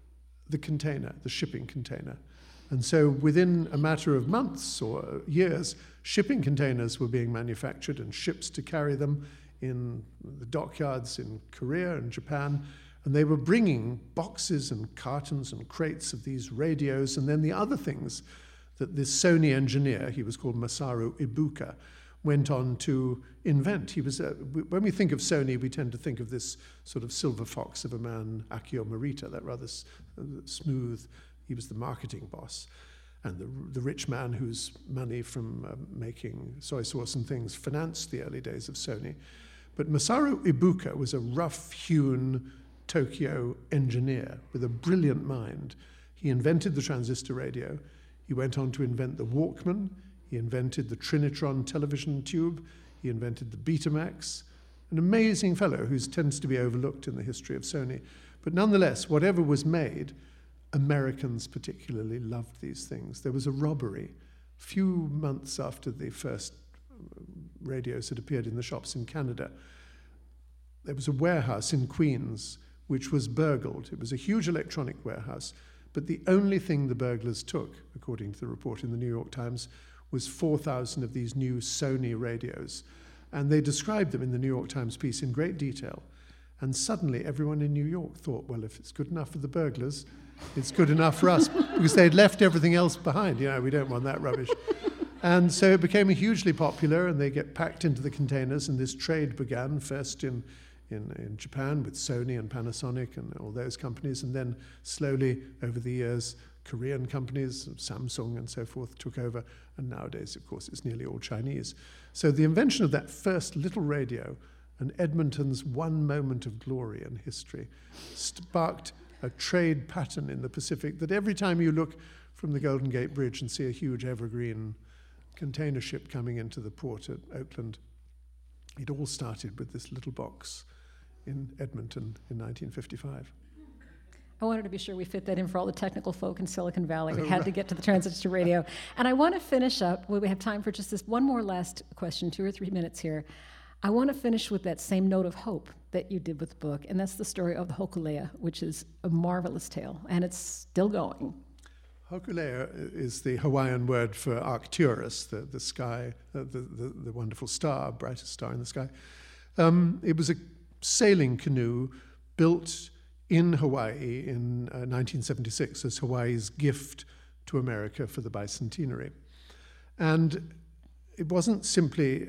the shipping container. And so within a matter of months or years, shipping containers were being manufactured and ships to carry them in the dockyards in Korea and Japan. And they were bringing boxes and cartons and crates of these radios and then the other things that this Sony engineer, he was called Masaru Ibuka, went on to invent. When we think of Sony, we tend to think of this sort of silver fox of a man, Akio Morita, that rather smooth. He was the marketing boss. And the rich man whose money from making soy sauce and things financed the early days of Sony. But Masaru Ibuka was a rough-hewn Tokyo engineer with a brilliant mind. He invented the transistor radio. He went on to invent the Walkman. He invented the Trinitron television tube. He invented the Betamax. An amazing fellow who tends to be overlooked in the history of Sony. But nonetheless, whatever was made, Americans particularly loved these things. There was a robbery a few months after the first radios had appeared in the shops in Canada. There was a warehouse in Queens which was burgled. It was a huge electronic warehouse, but the only thing the burglars took, according to the report in the New York Times, was 4,000 of these new Sony radios. And they described them in the New York Times piece in great detail. And suddenly everyone in New York thought, well, if it's good enough for the burglars, it's good enough for us, because they'd left everything else behind. We don't want that rubbish. And so it became hugely popular, and they get packed into the containers, and this trade began first in Japan with Sony and Panasonic and all those companies, and then slowly over the years, Korean companies, Samsung and so forth, took over, and nowadays, of course, it's nearly all Chinese. So the invention of that first little radio and Edmonton's one moment of glory in history sparked a trade pattern in the Pacific that every time you look from the Golden Gate Bridge and see a huge evergreen container ship coming into the port at Oakland, it all started with this little box in Edmonton in 1955. I wanted to be sure we fit that in for all the technical folk in Silicon Valley. We had to get to the transistor radio. And I want to finish up, we have time for just this one more last question, 2 or 3 minutes here. I want to finish with that same note of hope that you did with the book, and that's the story of the Hokulea, which is a marvelous tale, and it's still going. Hokulea is the Hawaiian word for Arcturus, the sky, the wonderful star, brightest star in the sky. It was a sailing canoe built in Hawaii in 1976 as Hawaii's gift to America for the bicentenary. And it wasn't simply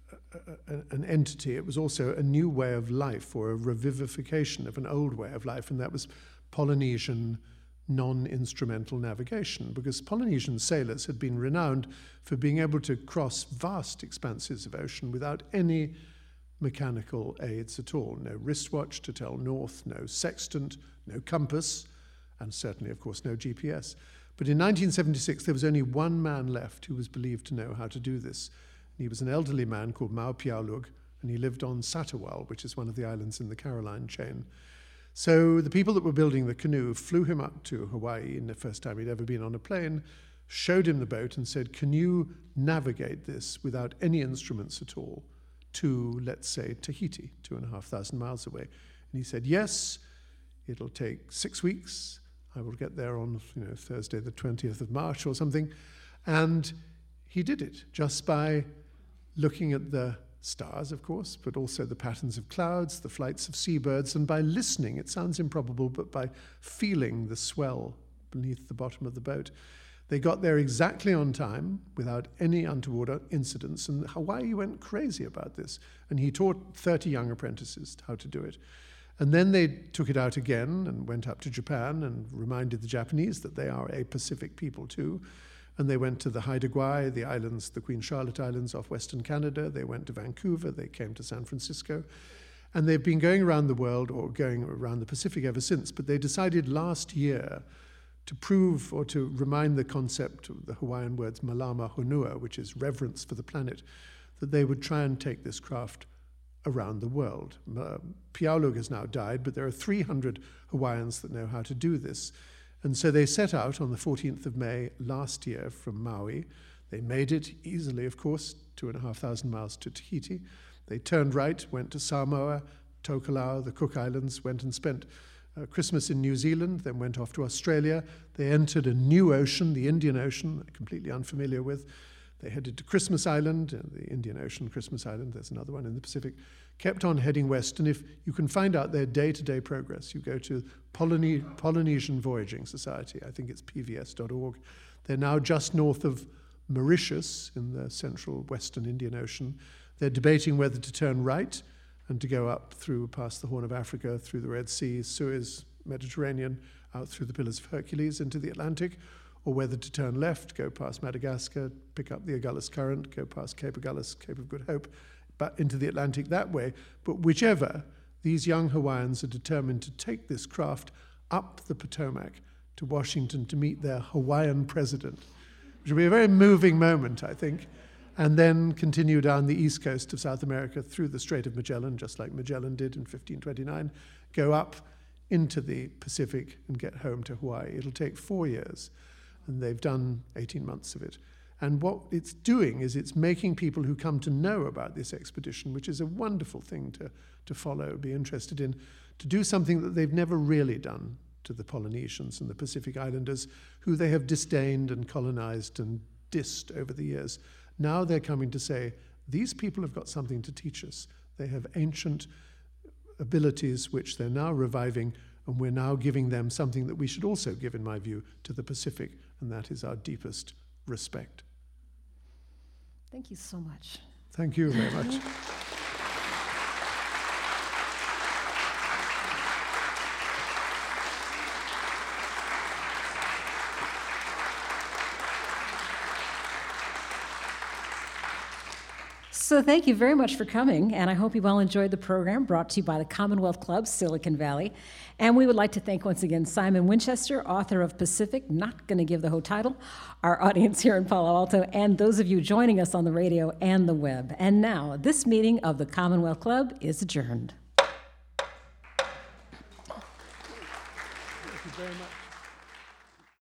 an entity, it was also a new way of life, or a revivification of an old way of life, and that was Polynesian non-instrumental navigation, because Polynesian sailors had been renowned for being able to cross vast expanses of ocean without any mechanical aids at all. No wristwatch to tell north, no sextant, no compass, and certainly, of course, no GPS. But in 1976, there was only one man left who was believed to know how to do this. He was an elderly man called Mau Piaulug, and he lived on Satawal, which is one of the islands in the Caroline chain. So the people that were building the canoe flew him up to Hawaii in the first time he'd ever been on a plane, showed him the boat and said, can you navigate this without any instruments at all to, let's say, Tahiti, 2,500 miles away? And he said, yes, it'll take 6 weeks. I will get there on Thursday the 20th of March or something. And he did it just by looking at the stars, of course, but also the patterns of clouds, the flights of seabirds, and by listening, it sounds improbable, but by feeling the swell beneath the bottom of the boat. They got there exactly on time without any untoward incidents, and Hawaii went crazy about this. And he taught 30 young apprentices how to do it. And then they took it out again and went up to Japan and reminded the Japanese that they are a Pacific people too. And they went to the Haida Gwaii, the islands, the Queen Charlotte Islands off Western Canada. They went to Vancouver. They came to San Francisco. And they've been going around the world, or going around the Pacific ever since. But they decided last year to prove, or to remind the concept of the Hawaiian words malama honua, which is reverence for the planet, that they would try and take this craft around the world. Piaulug has now died, but there are 300 Hawaiians that know how to do this. And so they set out on the 14th of May last year from Maui. They made it easily, of course, 2,500 miles to Tahiti. They turned right, went to Samoa, Tokelau, the Cook Islands, went and spent Christmas in New Zealand, then went off to Australia. They entered a new ocean, the Indian Ocean, completely unfamiliar with. They headed to Christmas Island, the Indian Ocean, Christmas Island, there's another one in the Pacific, kept on heading west. And if you can find out their day-to-day progress, you go to Polynesian Voyaging Society, I think it's pvs.org. They're now just north of Mauritius in the central western Indian Ocean. They're debating whether to turn right and to go up through past the Horn of Africa, through the Red Sea, Suez, Mediterranean, out through the Pillars of Hercules into the Atlantic, or whether to turn left, go past Madagascar, pick up the Agulhas Current, go past Cape Agulhas, Cape of Good Hope, but into the Atlantic that way. But whichever, these young Hawaiians are determined to take this craft up the Potomac to Washington to meet their Hawaiian president, which will be a very moving moment, I think, and then continue down the east coast of South America through the Strait of Magellan, just like Magellan did in 1529, go up into the Pacific and get home to Hawaii. It'll take 4 years, and they've done 18 months of it. And what it's doing is it's making people who come to know about this expedition, which is a wonderful thing to follow, be interested in, to do something that they've never really done to the Polynesians and the Pacific Islanders, who they have disdained and colonized and dissed over the years. Now they're coming to say, these people have got something to teach us. They have ancient abilities which they're now reviving, and we're now giving them something that we should also give, in my view, to the Pacific, and that is our deepest respect. Thank you so much. Thank you very much. So thank you very much for coming, and I hope you all enjoyed the program brought to you by the Commonwealth Club, Silicon Valley. And we would like to thank once again Simon Winchester, author of Pacific, not going to give the whole title, our audience here in Palo Alto, and those of you joining us on the radio and the web. And now, this meeting of the Commonwealth Club is adjourned. Thank you very much.